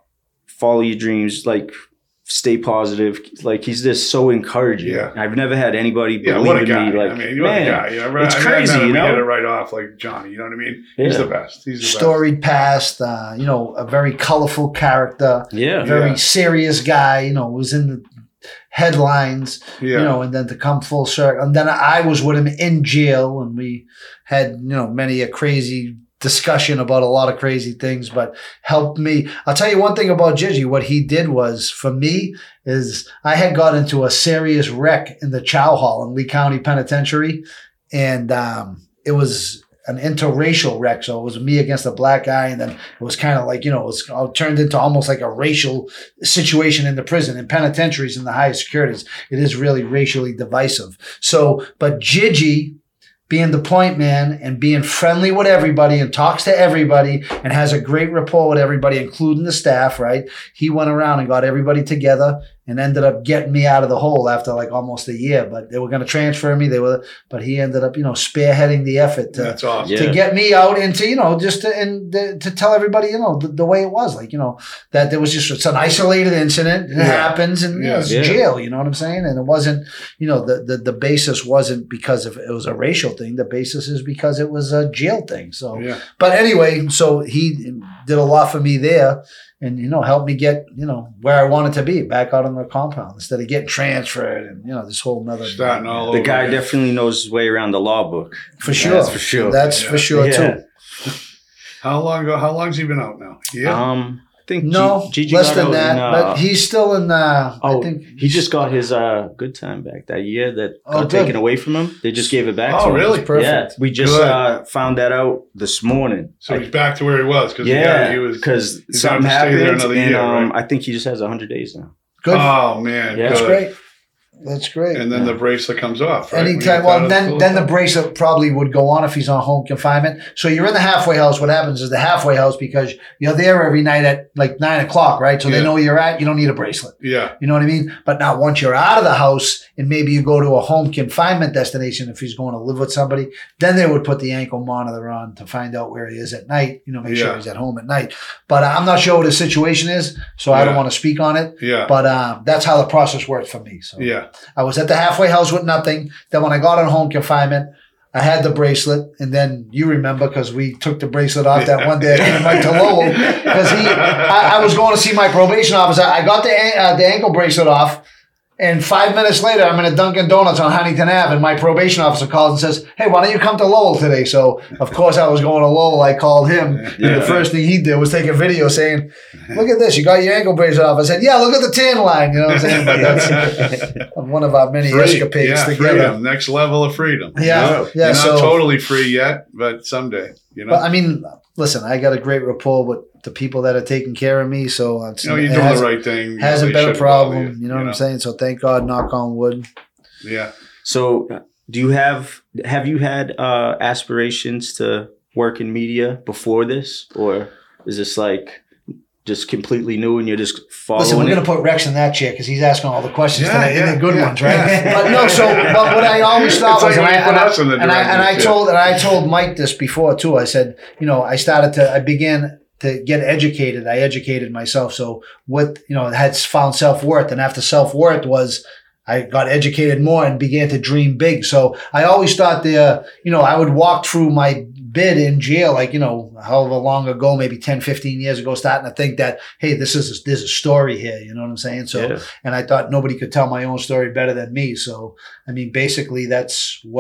follow your dreams, like stay positive. Like he's just so encouraging. Yeah. I've never had anybody Yeah, believe what a in guy. me. Like, I mean, what man, a guy. You know, it's I mean, crazy, I met him, you we know? hit it right off like Johnny. You know what I mean? He's Yeah. the best. He's the Storied past, uh, you know, a very colorful character, Yeah. very Yeah. serious guy, you know, was in the headlines, best. Yeah. you know, and then to come full circle. And then I was with him in jail, and we had, you know, many a crazy discussion about a lot of crazy things, but helped me. I'll tell you one thing about Gigi. What he did was, for me, is I had got into a serious wreck in the Chow Hall in Lee County Penitentiary. And um, it was an interracial wreck. So it was me against a black guy. And then it was kind of like, you know, it was it turned into almost like a racial situation in the prison. In penitentiaries in the highest securities, it is really racially divisive. So, but Gigi, being the point man and being friendly with everybody and talks to everybody and has a great rapport with everybody, including the staff, right? He went around and got everybody together and ended up getting me out of the hole after like almost a year. But they were going to transfer me. They were, but he ended up, you know, spearheading the effort to, That's awesome. Yeah. to get me out into, you know, just to, and to, to tell everybody, you know, the, the way it was, like, you know, that there was just, it's an isolated incident. It Yeah. happens, and you know, Yeah. it's Yeah. jail, you know what I'm saying? And it wasn't, you know, the, the, the basis wasn't because of, it was a racial thing. The basis is because it was a jail thing. So, Yeah. but anyway, so he did a lot for me there. And, you know, helped me get, you know, where I wanted to be, back out on the compound instead of getting transferred and, you know, this whole nother. Starting all The over guy again. definitely knows his way around the law book. For sure. That's for sure. That's Yeah. for sure, Yeah. too. How long ago? How long's he been out now? Yeah. Um, I think No, G- Gigi less got than out that. in, uh, but he's still in, uh, oh, I think. he just got his uh, good time back that year that Oh, got good. taken away from him. They just gave it back Oh, to him. really? Perfect. Yeah, we just Good. uh, found that out this morning. so he's back to where he was because yeah, he was. because he's gonna something have to stay there happened, another and year, um, right? I think he just has one hundred days now. Good. Oh man, Yeah. That's good. great. That's great. And then the bracelet comes off. Right? When he Anytime. gets out Well, of the then school? then the bracelet probably would go on if he's on home confinement. So you're in the halfway house. What happens is the halfway house, because you're there every night at like nine o'clock, right? So they Yeah. know where you're at. You don't need a bracelet. Yeah. You know what I mean? But now once you're out of the house and maybe you go to a home confinement destination, if he's going to live with somebody, then they would put the ankle monitor on to find out where he is at night, you know, make Yeah. sure he's at home at night. But I'm not sure what his situation is, so I don't Yeah. want to speak on it. Yeah. But um, that's how the process worked for me. So Yeah. I was at the halfway house with nothing. Then when I got on home confinement, I had the bracelet, and then you remember because we took the bracelet off that one day I came back to Lowell because he, I, I was going to see my probation officer. I got the an- uh, the ankle bracelet off, and five minutes later, I'm in a Dunkin' Donuts on Huntington Ave, and my probation officer calls and says, "Hey, why don't you come to Lowell today?" So of course I was going to Lowell. I called him, and Yeah. the first thing he did was take a video saying, "Look at this, you got your ankle bracelet off." I said, "Yeah, look at the tan line." You know what I'm saying? But that's one of our many Free. escapades yeah, together. freedom. Next level of freedom. Yeah, Yeah. yeah. You're not so, totally free yet, but someday, you know. but I mean, listen, I got a great rapport with the people that are taking care of me. So it's, you know, you're it doing hasn't, the right thing. You hasn't know, they been a shouldn't bother problem. You know what I'm saying? So thank God, knock on wood. Yeah. So, do you have have you had uh, aspirations to work in media before this, or is this like just completely new and you're just following Listen, we're it? going to put Rex in that chair because he's asking all the questions Yeah, today. yeah, and the good yeah, ones, right? yeah. But no, so but what I always thought It's like was, and when I, you put and I, us in the and I, and I director's chair. told and I told Mike this before too. I said, you know, I started to, I began to get educated. I educated myself. So what, you know, I had found self-worth, and after self-worth was, I got educated more and began to dream big. So I always thought the, you know, I would walk through my bid in jail, like, you know, however long ago, maybe ten, fifteen years ago, starting to think that, hey, this is, there's a story here. You know what I'm saying? So, Yeah. and I thought nobody could tell my own story better than me. So, I mean, basically that's what,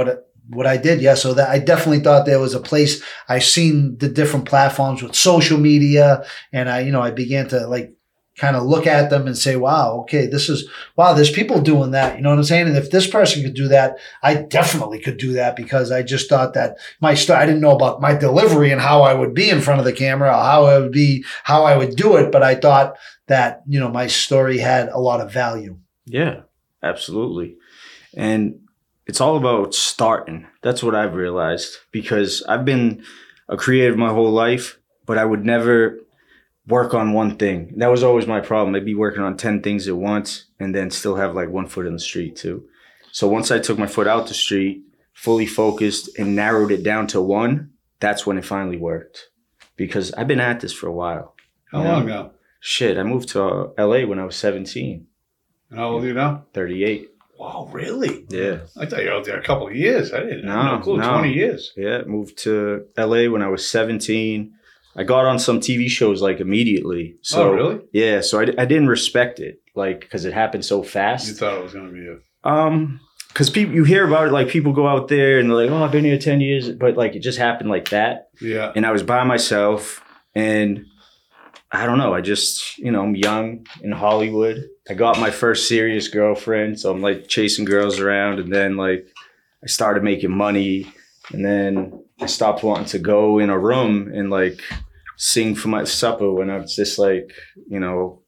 what I did. Yeah. So that I definitely thought there was a place. I seen the different platforms with social media, and I, you know, I began to like kind of look at them and say, wow, okay, this is, wow, there's people doing that. You know what I'm saying? And if this person could do that, I definitely could do that, because I just thought that my story, I didn't know about my delivery and how I would be in front of the camera, or how I would be, how I would do it. But I thought that, you know, my story had a lot of value. Yeah, absolutely. And it's all about starting. That's what I've realized, because I've been a creative my whole life, but I would never work on one thing. That was always my problem. I'd be working on ten things at once and then still have like one foot in the street too. So once I took my foot out the street, fully focused and narrowed it down to one, that's when it finally worked. Because I've been at this for a while. How You know? long ago? Shit, I moved to uh, L A when I was seventeen, And how old are you now? thirty-eight. Wow, really? Yeah. I thought you were out there a couple of years. I didn't No, have no clue. no. twenty years. Yeah, moved to L A when I was seventeen. I got on some T V shows like immediately. So, Oh, really? Yeah, so I, I didn't respect it, like, because it happened so fast. You thought it was going to be a... Um, because people, you hear about it, like people go out there and they're like, "Oh, I've been here ten years," but like it just happened like that. Yeah. And I was by myself, and I don't know. I just, you know, I'm young in Hollywood. I got my first serious girlfriend, so I'm like chasing girls around, and then like I started making money, and then I stopped wanting to go in a room and like sing for my supper when I was just like, you know,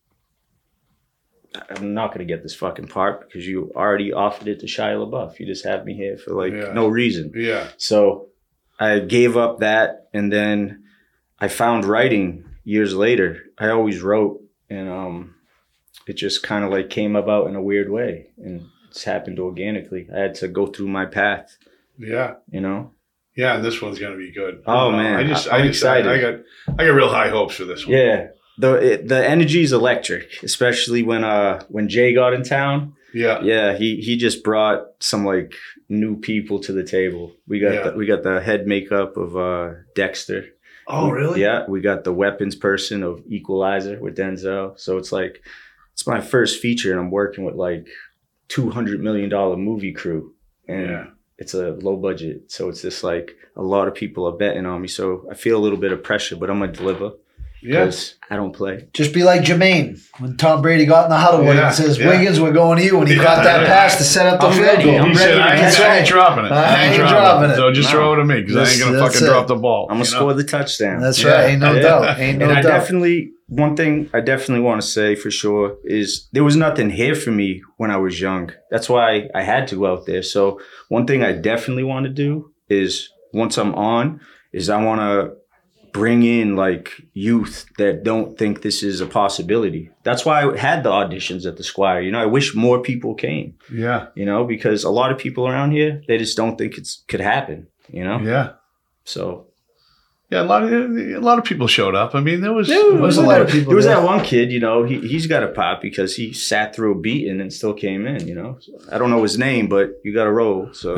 I'm not gonna get this fucking part because you already offered it to Shia LaBeouf. You just have me here for like Yeah. no reason. Yeah. So I gave up that, and then I found writing years later. I always wrote, and um, it just kind of like came about in a weird way, and it's happened organically. I had to go through my path, Yeah. you know. Yeah, and this one's going to be good. Oh, I don't know. man. I just, I'm I just, excited. I, I got, I got real high hopes for this one. Yeah, the it, the energy is electric, especially when uh when Jay got in town. Yeah. Yeah, he he just brought some like new people to the table. We got Yeah. the, we got the head makeup of uh Dexter. Oh, really? Yeah, we got the weapons person of Equalizer with Denzel. So it's like, it's my first feature, and I'm working with like two hundred million dollars movie crew. And Yeah. it's a low budget. So it's just like a lot of people are betting on me. So I feel a little bit of pressure, but I'm going to deliver Yeah. because I don't play. Just be like Jermaine when Tom Brady got in the huddle Yeah, and says, yeah. Wiggins, we're going to you. And he Yeah, caught that yeah. pass to set up the I'm field ready. goal. I'm He said, ready. I ain't, That's I ain't right. dropping it. I ain't dropping dropping it. it. So just No. throw it to me because I ain't going to That's- fucking that's drop it. the ball. I'm going to you know? score the touchdown. That's Yeah. right. Ain't no Yeah. doubt. Ain't no and I doubt. definitely, one thing I definitely want to say for sure is there was nothing here for me when I was young. That's why I had to go out there. So one thing I definitely want to do is once I'm on is I want to bring in like youth that don't think this is a possibility. That's why I had the auditions at the Squire. You know, I wish more people came, Yeah. you know, because a lot of people around here, they just don't think it's could happen, you know? Yeah. So Yeah, a lot of a lot of people showed up. I mean, there was, Dude, There was a lot of people There was there. that one kid, you know, he, he's got a pop because he sat through a beating and still came in, you know. So, I don't know his name, but you got to roll. So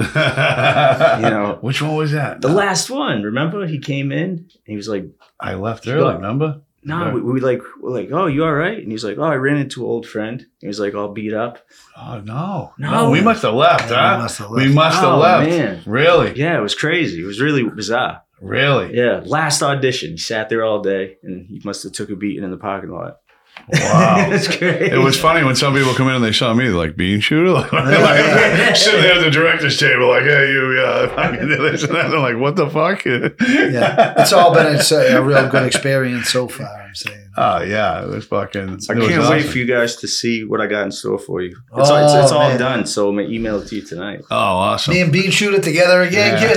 you know. Which one was that? the last one, remember? He came in and he was like, I left You early, got- remember? no, Yeah. we, we like, we're like, oh, you all right? And he's like, oh, I ran into an old friend. He was like, all beat up. Oh, no. No. No, we must have left, Yeah, huh? we must have We left. must have Oh, left. man. Really? Yeah, it was crazy. It was really bizarre. Really? Yeah, last audition. He sat there all day and he must have took a beating in the parking lot. Wow. It's crazy. It was funny when some people come in and they saw me, they're like, bean shooter? Like, like, sitting there at the director's table, like, hey, you, uh, fucking do this and that. They're like, what the fuck? Yeah. It's all been a, a real good experience so far, I'm saying. Oh, yeah. It was fucking. I it was can't wait awesome. for you guys to see what I got in store for you. It's, Oh, it's, it's all man. done, so I'm going to email it to you tonight. Oh, awesome. Me and Bean shoot it together again, kid.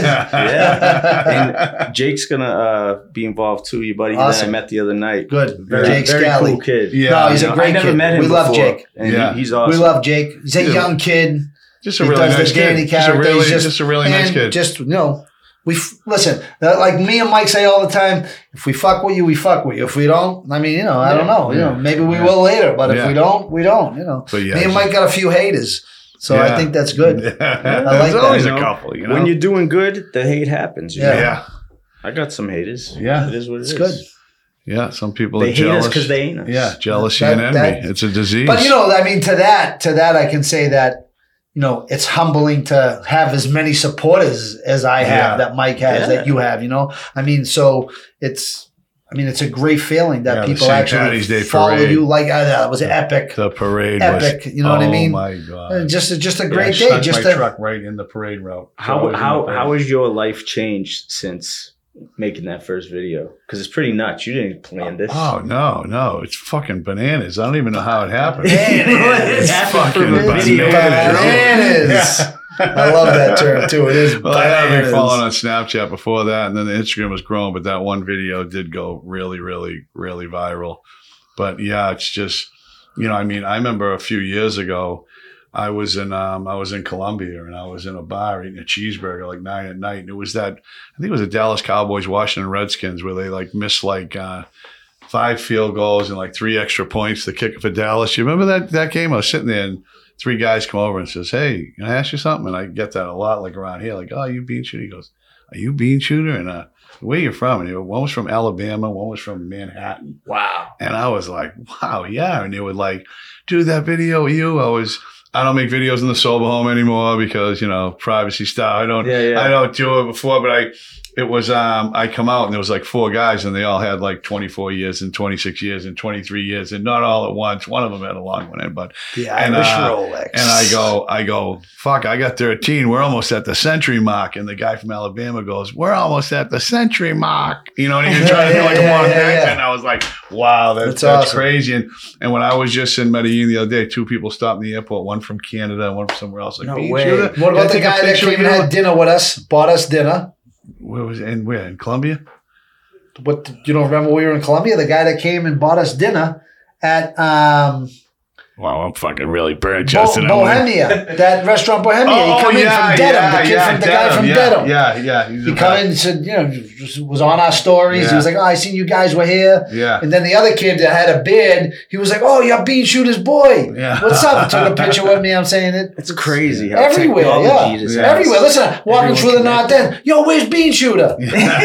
Yeah. And Jake's going to uh, be involved too, your buddy Awesome. that I met the other night. Good. Very, Jake very Scally. cool kid. Yeah. No, he's You a know, great I never kid. met him We love before, Jake. And Yeah. he, he's awesome. We love Jake. He's a Yeah. young kid. Just a He really does nice the Danny kid. Just a character. really, He's just, a really nice and kid. Just, you know, we f- listen, uh, like me and Mike say all the time, if we fuck with you, we fuck with you. If we don't, I mean, you know, I don't know. You Yeah. know, maybe we Yeah. will later, but if Yeah. we don't, we don't, you know. But yeah, me and just- Mike got a few haters. So I Yeah. think that's good. Yeah. I like There's that. always You a know, couple, you know? When you're doing good, the hate happens. you Yeah. know? yeah. I got some haters. Yeah. It is what it It's is. good. Yeah. Some people They are hate jealous. us because they ain't us. Yeah. Jealousy That- and envy. that- it's a disease. But you know, I mean, to that, to that, I can say that, you know, it's humbling to have as many supporters as I have, Yeah. that Mike has, Yeah. that you have, you know? I mean, so it's, I mean, it's a great feeling that Yeah, the people Saint actually Patty's Day follow parade. you. Like, uh, that was epic. The parade Epic, was, you know what I mean? Oh my god! Uh, Just, just a Yeah, I great day. stuck Just my to, truck right in the parade route. How So I was in how the parade. how has your life changed since making that first video? Because it's pretty nuts. You didn't plan this. Oh no, no! It's fucking bananas. I don't even know how it happened. Bananas. It's Happened fucking from a bananas. video. Bananas. I love that term too. It is Well, I had been bananas. following on Snapchat before that, and then the Instagram was growing, but that one video did go really, really, really viral. But yeah, it's just, you know, I mean, I remember a few years ago, I was in, um, I was in Colombia, and I was in a bar eating a cheeseburger like nine at night, and it was that, I think it was the Dallas Cowboys, Washington Redskins, where they like missed like uh, five field goals and like three extra points to kick for Dallas. You remember that that game? I was sitting there, and three guys come over and says, "Hey, can I ask you something?" And I get that a lot, like around here, like, "Oh, you bean shooter?" He goes, "Are you bean shooter?" And uh, where you from? And he, one was from Alabama, one was from Manhattan. Wow. And I was like, "Wow, yeah." And they would like, "Do that video of you." I was, I don't make videos in the sober home anymore because, you know, privacy style. I don't, Yeah, yeah. I don't do it before, but I, it was, um, I come out and there was like four guys and they all had like twenty-four years and twenty-six years and twenty-three years and not all at once. One of them had a long one in, but The And, Irish uh, Rolex. and I go, I go, fuck, I got thirteen. We're almost at the century mark. And the guy from Alabama goes, "We're almost at the century mark." You know, and he was trying to do like a Yeah, long yeah, accent. yeah. And I was like, wow, that's, That's that's, awesome. crazy. And and when I was just in Medellin the other day, two people stopped in the airport, one from Canada and one from somewhere else. Like, No "Bean way. shooter? What Can I about the take a guy that picture came of and you?" had dinner with us, bought us dinner? Where was it? And where? In Colombia? What, you don't remember we were in Colombia? The guy that came and bought us dinner at um, Wow, I'm fucking really burnt. Bo- Bohemia, that restaurant Bohemia. he come in from Dedham, the kid from the guy from yeah, Dedham. Yeah, yeah. He's He a come bad- in and said, you know, was- was on our stories. He Yeah. was like, "Oh, I seen you guys were here." Yeah. And then the other kid that had a beard, he was like, "Oh, you're Bean Shooter's boy. Yeah. What's up?" He took a picture with me. I'm saying it. It's crazy how Everywhere, technology yeah. just Yeah. has- Everywhere. Listen, walking Everyone through the North connected. End. Yo, where's Bean Shooter?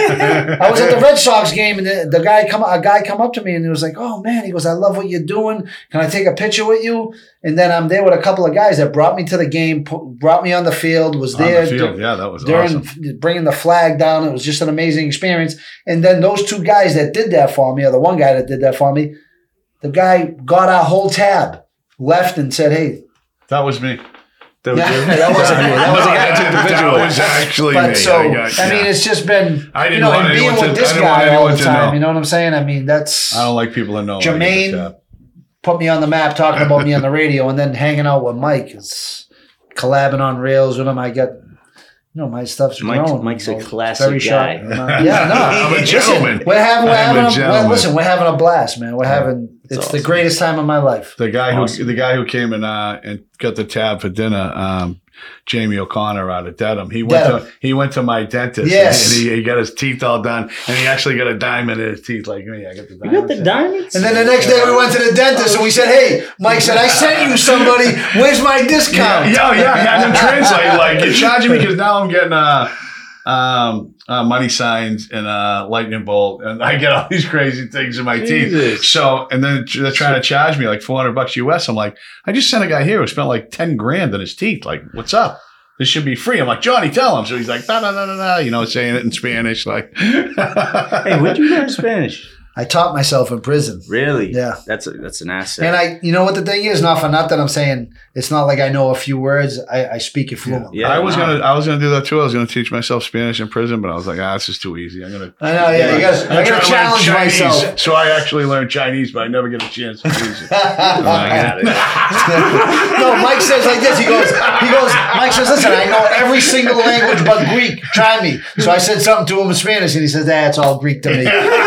I was at the Red Sox game, and the, the guy come, a guy come up to me, and he was like, "Oh man," he goes, "I love what you're doing. Can I take a picture with you?" And then I'm there with a couple of guys that brought me to the game, pu- brought me on the field, was On there the field. dur- Yeah, that was during awesome. bringing the flag down. It was just an amazing experience. And then those two guys that did that for me, or the one guy that did that for me, the guy got our whole tab, left, and said, "Hey." That was me. That was Yeah, it? that wasn't you. That was the guy who took the picture. That was actually But me. so, I, got- I mean, yeah. it's just been, I didn't you know, want and being anyone with to- this I didn't want guy all anyone the to time. know. You know what I'm saying? I mean, that's I don't like people to know. when I get the Jermaine tab. put me on the map, talking about me on the radio, and then hanging out with Mike, is collabing on rails with him. I got, you know, my stuff's Mike- growing. Mike's a Very classic sharp. guy. Uh, yeah, no, I'm a listen, gentleman. we're having, we're I'm a having, a, well, gentleman. listen, we're having a blast, man. We're having, it's That's the awesome. greatest time of my life. The guy Awesome. who the guy who came and uh, and got the tab for dinner, um, Jamie O'Connor out of Dedham. He went Dedham. to he went to my dentist. Yes. and he, he got his teeth all done, and he actually got a diamond in his teeth, like me. I got the You diamond. got the diamonds? And then the next day we went to the dentist and we said, "Hey," Mike said, "I sent you somebody. Where's my discount?" Yeah, yeah, yeah. I had him translate. Like you're charging me because now I'm getting uh, um, uh, money signs and a lightning bolt, and I get all these crazy things in my teeth. Jesus. So, and then they're trying to charge me like four hundred bucks U S. I'm like, I just sent a guy here who spent like ten grand on his teeth. Like, what's up? This should be free. I'm like, Johnny, tell him. So he's like, da da da da da. You know, saying it in Spanish, like. Hey, where'd you learn Spanish? I taught myself in prison. Really? Yeah. That's a, that's an asset. And I, you know what the thing is? Not for not that I'm saying it's not like I know a few words. I, I speak it fluently. Yeah, I was wow. gonna, I was gonna do that too. I was gonna teach myself Spanish in prison, but I was like, ah, this is too easy. I'm gonna. I know, yeah. You guys, I'm I trying gotta to learn challenge Chinese, myself. so I actually learned Chinese, but I never get a chance to use it. No, Mike says like this. He goes, he goes. Mike says, "Listen, I know every single language but Greek. Try me." So I said something to him in Spanish, and he says, "That's all Greek to me."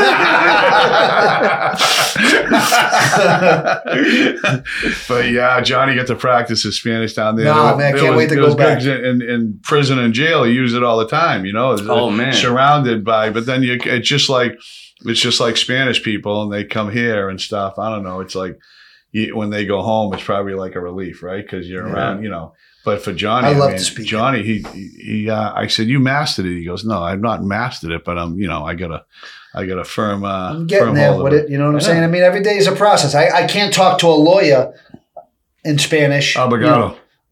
But yeah, Johnny got to practice his Spanish down there. No, It man, it can't was- wait to it go was good back. In, in prison and jail, you use it all the time. You know, It's, Oh, uh, man. surrounded by. But then you, it's just like it's just like Spanish people, and they come here and stuff. I don't know. It's like you, when they go home, it's probably like a relief, right? Because you're Yeah. around, you know. But for Johnny, I love mean, to speak it. Johnny, he he. Uh, I said, "You mastered it." He goes, "No, I've not mastered it, but I'm, you know, I got a, I got a firm. Uh, I'm getting firm there hold of with it. You know what I'm Yeah. saying? I mean, every day is a process. I, I can't talk to a lawyer in Spanish. Obrigado. You know,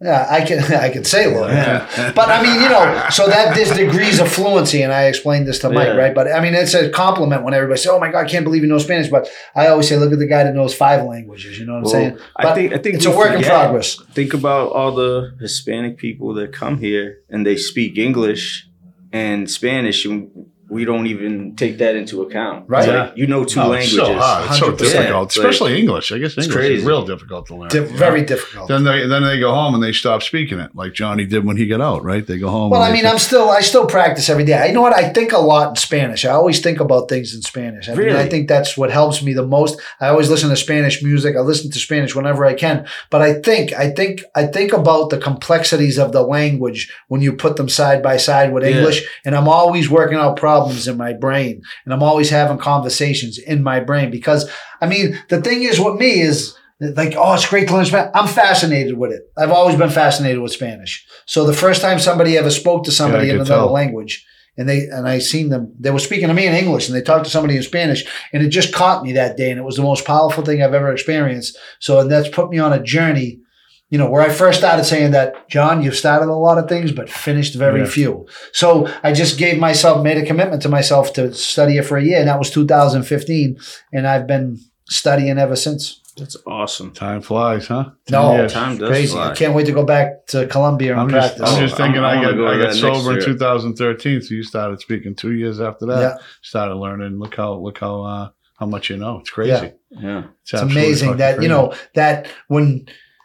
Yeah, I can I can say lawyer. Yeah. But I mean, you know, so that there's degrees of fluency, and I explained this to Mike, Yeah. right? But I mean, it's a compliment when everybody says, "Oh my God, I can't believe you know Spanish." But I always say, "Look at the guy that knows five languages." You know what I'm Well, saying? I But think I think it's we a work in forget. progress. Think about all the Hispanic people that come here and they speak English and Spanish, and we don't even take that into account. Right. Like, you know two No, it's languages. so hard. It's so one hundred percent. difficult, Yeah, like, especially English. I guess English is crazy. real difficult to learn. Di- you know? very difficult. Then they then they go home and they stop speaking it, like Johnny did when he got out. Right? They go home. Well, and I they mean, I'm still I still practice every day. You know what? I think a lot in Spanish. I always think about things in Spanish. I mean, Really? I think that's what helps me the most. I always listen to Spanish music. I listen to Spanish whenever I can. But I think I think I think about the complexities of the language when you put them side by side with Yeah. English. And I'm always working out problems in my brain, and I'm always having conversations in my brain because I mean, the thing is with me is. Like, oh, it's great to learn Spanish. I'm fascinated with it. I've always been fascinated with Spanish. So the first time somebody ever spoke to somebody Yeah, I in could another tell. language, and they and I seen them, they were speaking to me in English, and they talked to somebody in Spanish, and it just caught me that day, and it was the most powerful thing I've ever experienced. So and that's put me on a journey, you know, where I first started saying that, John, you've started a lot of things, but finished very Yeah. few. So I just gave myself, made a commitment to myself to study it for a year, and that was two thousand fifteen, and I've been studying ever since. That's awesome. Time flies, huh? No, Ten years. Time does crazy. fly. I can't wait to go back to Colombia and I'm just, practice. I'm just Oh, thinking. I'm- I I got, wanna go I to got that next sober in year. two thousand thirteen, so you started speaking two years after that. Yeah. Started learning. Look how, look how, uh, how much you know. It's crazy. Yeah. Yeah. It's absolutely amazing fucking that, crazy. you know, that when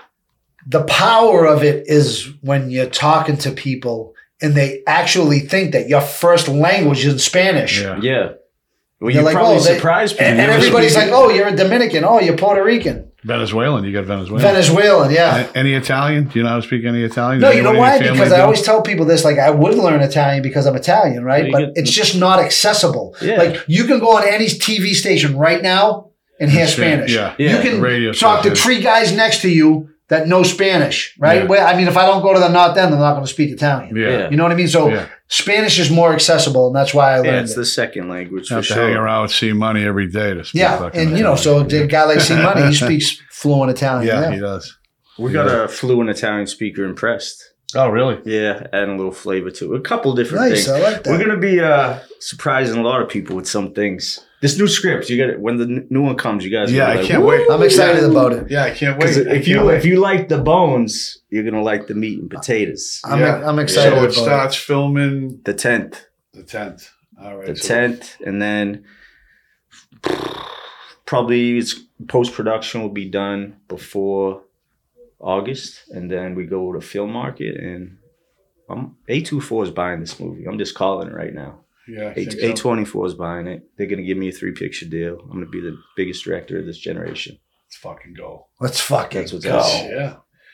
the power of it is when you're talking to people and they actually think that your first language is Spanish. Yeah. Yeah. Well, They're you like, probably oh, they- surprise people. And, You and ever everybody's speak- like, oh, you're a Dominican. Oh, you're Puerto Rican. Venezuelan. You got Venezuelan. Venezuelan, yeah. A- Any Italian? Do you know how to speak any Italian? No, Does you know anybody in why? your family Because I do? always tell people this, like I would learn Italian because I'm Italian, right? You But get- it's just not accessible. Yeah. Like you can go on any T V station right now and hear Spanish. Yeah. Yeah, You can the radio talk to station. three guys next to you that know Spanish, right? Yeah. Well, I mean, if I don't go to the North End, I'm not going to speak Italian. Yeah. Yeah. You know what I mean? So Yeah. Spanish is more accessible, and that's why I Yeah, learned it's it. the second language You for have to hang sure. around with C Money every day to speak. Yeah, fucking and you know, so Italian. a guy like C Money, he speaks fluent Italian. yeah, Yeah, he does. We got a fluent Italian speaker impressed. Oh, really? Yeah, adding a little flavor to it. A couple different nice. things. I like that. We're gonna be uh, surprising a lot of people with some things. This new script, you got it. When the n- new one comes, you guys. Yeah, will I be like, can't "Woo!" wait. I'm excited Yeah. about it. Yeah, I can't wait. Because I if can't you wait. if you like the bones, you're gonna like the meat and potatoes. I'm, Yeah. I'm excited So about it starts filming The tenth, the tenth. All right. the so- tenth, and then probably it's post production will be done before August, and then we go to film market. And I'm A twenty-four is buying this movie. I'm just calling it right now. Yeah, I A think so. twenty-four is buying it. They're gonna give me a three picture deal. I'm gonna be the biggest director of this generation. Let's fucking go. Let's fucking That's what's go. up. Yeah.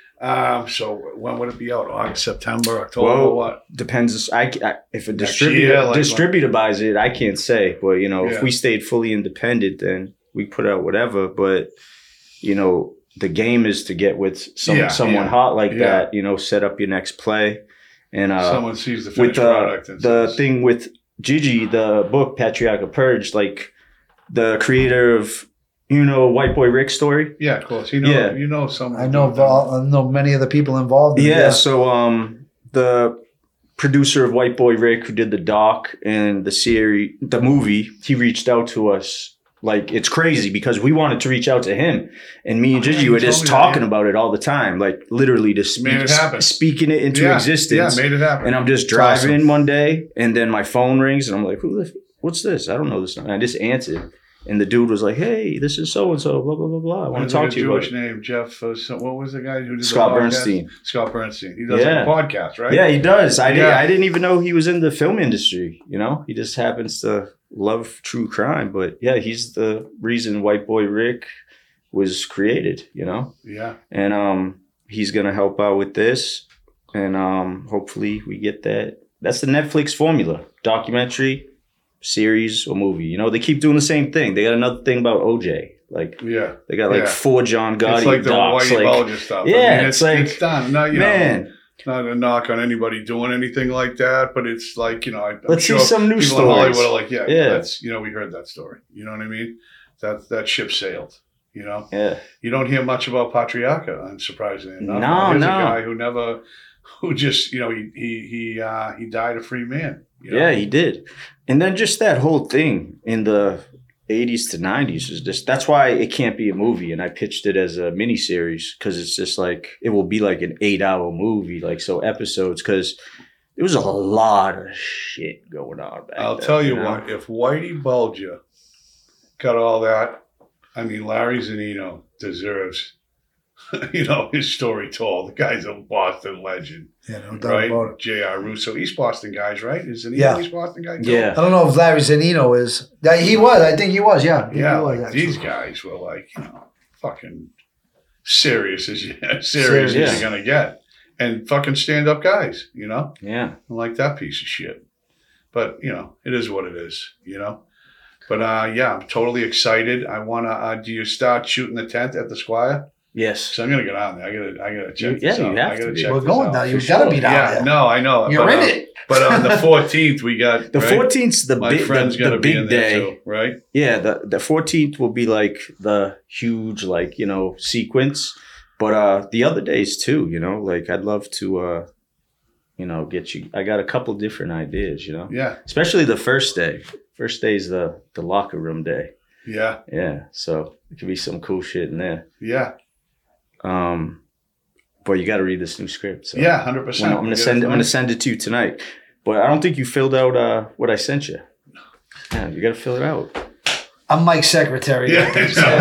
Um. So when would it be out? August, September, October? Well, what? Depends. I, I if a Next distributor year, like- distributor buys it, I can't say. But you know, Yeah. if we stayed fully independent, then we put out whatever. But you know, the game is to get with some, Yeah, someone yeah. hot like Yeah. that. You know, set up your next play, and uh, Someone sees the with finished the product. And the says, thing with Gigi, the book Patriarch of Purge, like the creator of you know White Boy Rick story. Yeah, of course. You know. Yeah. You know someone. I know. Vol- I know many of the people involved. in it, Yeah, so um the producer of White Boy Rick who did the doc and the series the movie, he reached out to us. Like it's crazy because we wanted to reach out to him, and me and Oh, yeah, Gigi you were told just me that, talking yeah. about it all the time, like literally just Made speak, it happen. speaking it into yeah, existence. Yeah, made it happen. And I'm just It's driving awesome. one day, and then my phone rings, and I'm like, "Who? The, what's this? I don't know this." And I just answered, and the dude was like, "Hey, this is so and so, blah blah blah blah. I want What to is talk it, to you about Jewish it." name, Jeff. Uh, so, what was the guy who did Scott the podcast? Bernstein. Scott Bernstein. He does Yeah. a podcast, right? Yeah, he does. I didn't. Yeah. I didn't even know he was in the film industry. You know, he just happens to love true crime. But yeah, he's the reason White Boy Rick was created. You know, Yeah. and um, he's gonna help out with this, and um, hopefully we get that. That's the Netflix formula: documentary, series, or movie. You know, they keep doing the same thing. They got another thing about O J. Like Yeah. they got like Yeah. four John Gotti It's like the docs. Whitey like, Bulger stuff. yeah, I mean, it's it's, like, it's done. No, you know, man. not a knock on anybody doing anything like that, but it's like, you know, I, I'm Let's see sure some new people in Hollywood stories. are like, yeah, Yeah. that's, you know, we heard that story. You know what I mean? That that ship sailed. You know, Yeah. you don't hear much about Patriarca, unsurprisingly enough. No, Here's no. a guy who never, who just, you know, he he he uh, he died a free man. You know? Yeah, he did. And then just that whole thing in the eighties to nineties is just, that's why it can't be a movie. And I pitched it as a miniseries because it's just like, it will be like an eight hour movie, like so episodes, because there was a lot of shit going on back I'll then, tell you know? what, if Whitey Bulger got all that, I mean, Larry Zanino deserves, you know, his story told. The guy's a Boston legend, Yeah, no doubt right? about it. J R. Russo, East Boston guys, right? Isn't he Yeah. an East Boston guy too? Yeah. I don't know if Larry Zanino is. Yeah, he was. I think he was. Yeah. I think Yeah, he was, like actually. these guys were like, you know, fucking serious as you serious Serious. as Yeah. you're gonna get. And fucking stand up guys, you know? Yeah. I like that piece of shit. But, you know, it is what it is, you know? But uh yeah, I'm totally excited. I wanna uh do you start shooting the tent at the Squire? Yes. So I'm gonna get on there. I gotta I gotta check Yeah, this you out. have I gotta to be. check We're this going out. now. For You've got to sure. be down Yeah, there. no, I know. You're but, in uh, it. But on the fourteenth we got The right? fourteenth, the My big, friend's the, gonna the be big in there day. too, right? Yeah, the the fourteenth will be like the huge, like, you know, sequence. But uh the other days too, you know, like I'd love to uh you know, get you I got a couple different ideas, you know. Yeah, Especially the first day. First day is the the locker room day. yeah, Yeah. So it could be some cool shit in there. yeah, Um but you gotta read this new script. So yeah, hundred percent. I'm gonna send I'm gonna send it to you tonight. But I don't think you filled out uh what I sent you. Yeah, you gotta fill it out. I'm Mike's secretary. Yeah,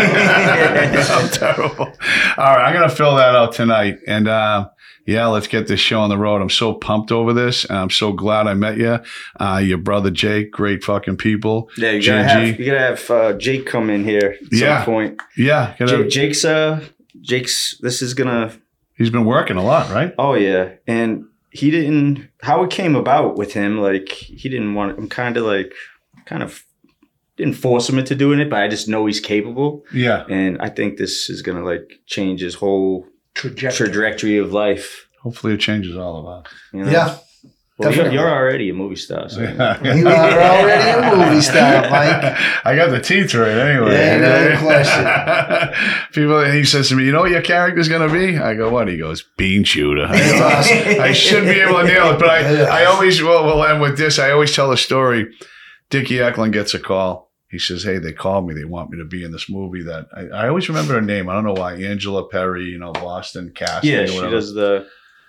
I'm terrible. All right, I'm gonna fill that out tonight, and uh, yeah, let's get this show on the road. I'm so pumped over this, and I'm so glad I met you. Uh, your brother Jake, great fucking people. Yeah, you J gotta G. have you gotta have uh, Jake come in here at Yeah. some point. Yeah, gotta- Jake, Jake's uh Jake's this is gonna he's been working a lot, right? oh yeah. And he didn't how it came about with him, like he didn't want I'm kinda like kind of didn't force him into doing it, but I just know he's capable. Yeah. And I think this is gonna like change his whole Trajectory. trajectory of life. Hopefully, it changes all of us. You know? Yeah. Well, you're, definitely. you're already a movie star. So You are already a movie star, Mike. I got the teeth right anyway. Yeah, no question. People, and he says to me, "You know what your character's gonna be?" I go, "What?" He goes, "Bean shooter." I, That's go, awesome. I should be able to nail it, but I, Yeah. I always will. We'll end with this. I always tell a story. Dickie Eklund gets a call. He says, "Hey, they called me. They want me to be in this movie." That I, I always remember her name. I don't know why. Angela Perry, you know, Boston casting. yeah, or she whatever. does the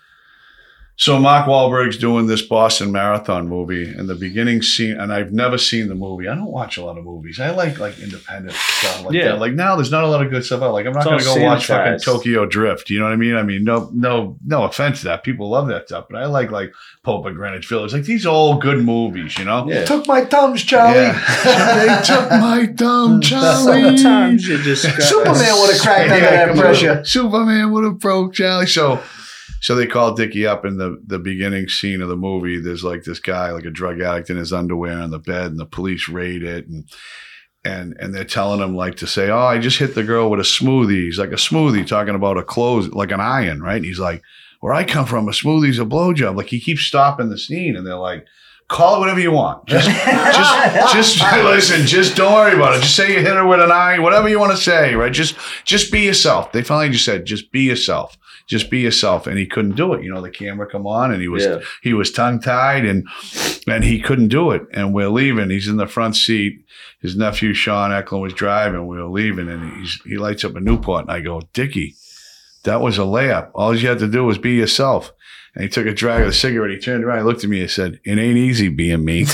So Mark Wahlberg's doing this Boston Marathon movie, and the beginning scene, and I've never seen the movie. I don't watch a lot of movies. I like like independent stuff like Yeah. that. Like now, there's not a lot of good stuff out. Like I'm not It's going to all go watch fucking sanitized. Tokyo Drift. You know what I mean? I mean, no, no, no offense to that. People love that stuff, but I like like Pope of Greenwich Village. Like these are all good movies. You know? yeah. Took my thumbs, Charlie. Yeah. They took my thumb, Charlie. Sometimes you just got Superman would have cracked under Yeah, that come on. pressure. Superman would have broke Charlie. So, so they called Dickie up in the, the beginning scene of the movie. There's like this guy, like a drug addict in his underwear on the bed, and the police raid it, and and and they're telling him like to say, "Oh, I just hit the girl with a smoothie." He's like, "A smoothie," talking about a clothes, like an iron, right? And he's like, "Where I come from, a smoothie's a blowjob." Like he keeps stopping the scene, and they're like, "Call it whatever you want. Just, just, just listen. Just don't worry about it. Just say you hit her with an eye, whatever you want to say, right? Just, just be yourself." They finally just said, "Just be yourself. Just be yourself." And he couldn't do it. You know, the camera come on, and he was, Yeah. he was tongue tied, and and he couldn't do it. And we're leaving. He's in the front seat. His nephew Sean Eklund was driving. We were leaving, and he's he lights up a Newport, and I go, "Dickie, that was a layup. All you had to do was be yourself." And he took a drag of the cigarette. He turned around, he looked at me, and said, "It ain't easy being me."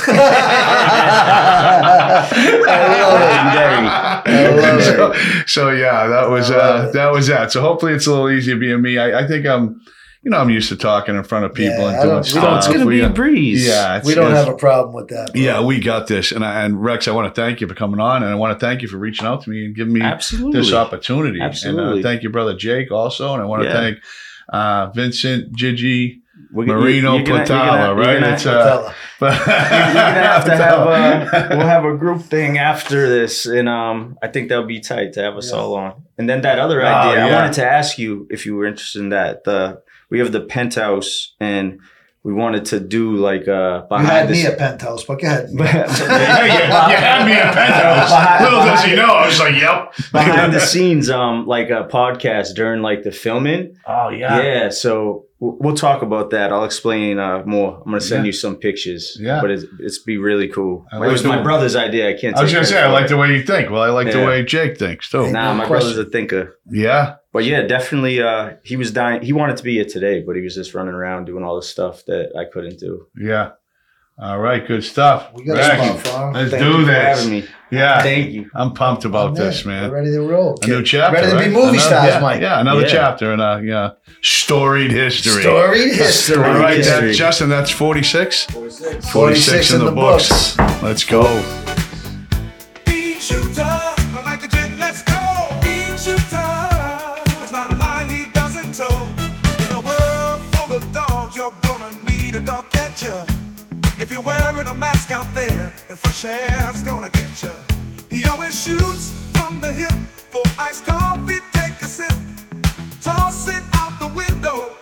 I love it. so, so yeah, that was I love uh, it. that was that. So hopefully it's a little easier being me. I, I think I'm, you know, I'm used to talking in front of people Yeah, and I doing don't- we stuff. don't- it's gonna We, be a uh, breeze. Yeah, it's, We don't it's- have a problem with that. bro. Yeah, we got this. And I, and Rex, I want to thank you for coming on, and I want to thank you for reaching out to me and giving me Absolutely. this opportunity. Absolutely. And uh, thank you, brother Jake, also. And I want to Yeah. thank uh, Vincent, Gigi, We're gonna- Marino you're gonna- you're Platala, gonna- you're right? gonna- It's Tell uh, her. but You're gonna have to have a, we'll have a group thing after this, and um, I think that would be tight to have us Yeah. all on. And then that other Oh, idea, I yeah. wanted to ask you if you were interested in that. The we have the penthouse, and we wanted to do like uh You had behind me the at Penthouse, but go ahead. Yeah, yeah, you had me at Penthouse. Behind- Little does he behind- know, I was like, "Yep." behind the scenes, um, like a podcast during like the filming. Oh yeah. Yeah, so w- we'll talk about that. I'll explain uh, more. I'm gonna send Yeah. you some pictures. Yeah. but it's, it's be really cool. I it like was my the- brother's idea. I can't. I was take gonna say, credit I for like it. the way you think. Well, I like the Yeah. way Jake thinks too. Nah, No my question. brother's a thinker. Yeah, But yeah, definitely. Uh, he was dying. He wanted to be here today, but he was just running around doing all the stuff that I couldn't do. yeah. All right, good stuff. We got a Ready? spot for him. Let's Thank do you for this. having me. Yeah, Thank you. I'm pumped about Oh, this, We're man. ready to roll. A new chapter. Ready to right? be movie Another- stars, yeah, Mike. Yeah, another Yeah. chapter in a yeah storied history. Storied history. All right, history. that, Justin, that's forty-six. forty-six. forty-six in the books. Let's go. Beat shooter, like a jet, let's go. Beat shooter, it's not a line he doesn't toe. In a world full of dogs, you're gonna need a dog catcher. If you're wearing a mask out there, and fresh air's gonna get you. He always shoots from the hip. For iced coffee, take a sip. Toss it out the window.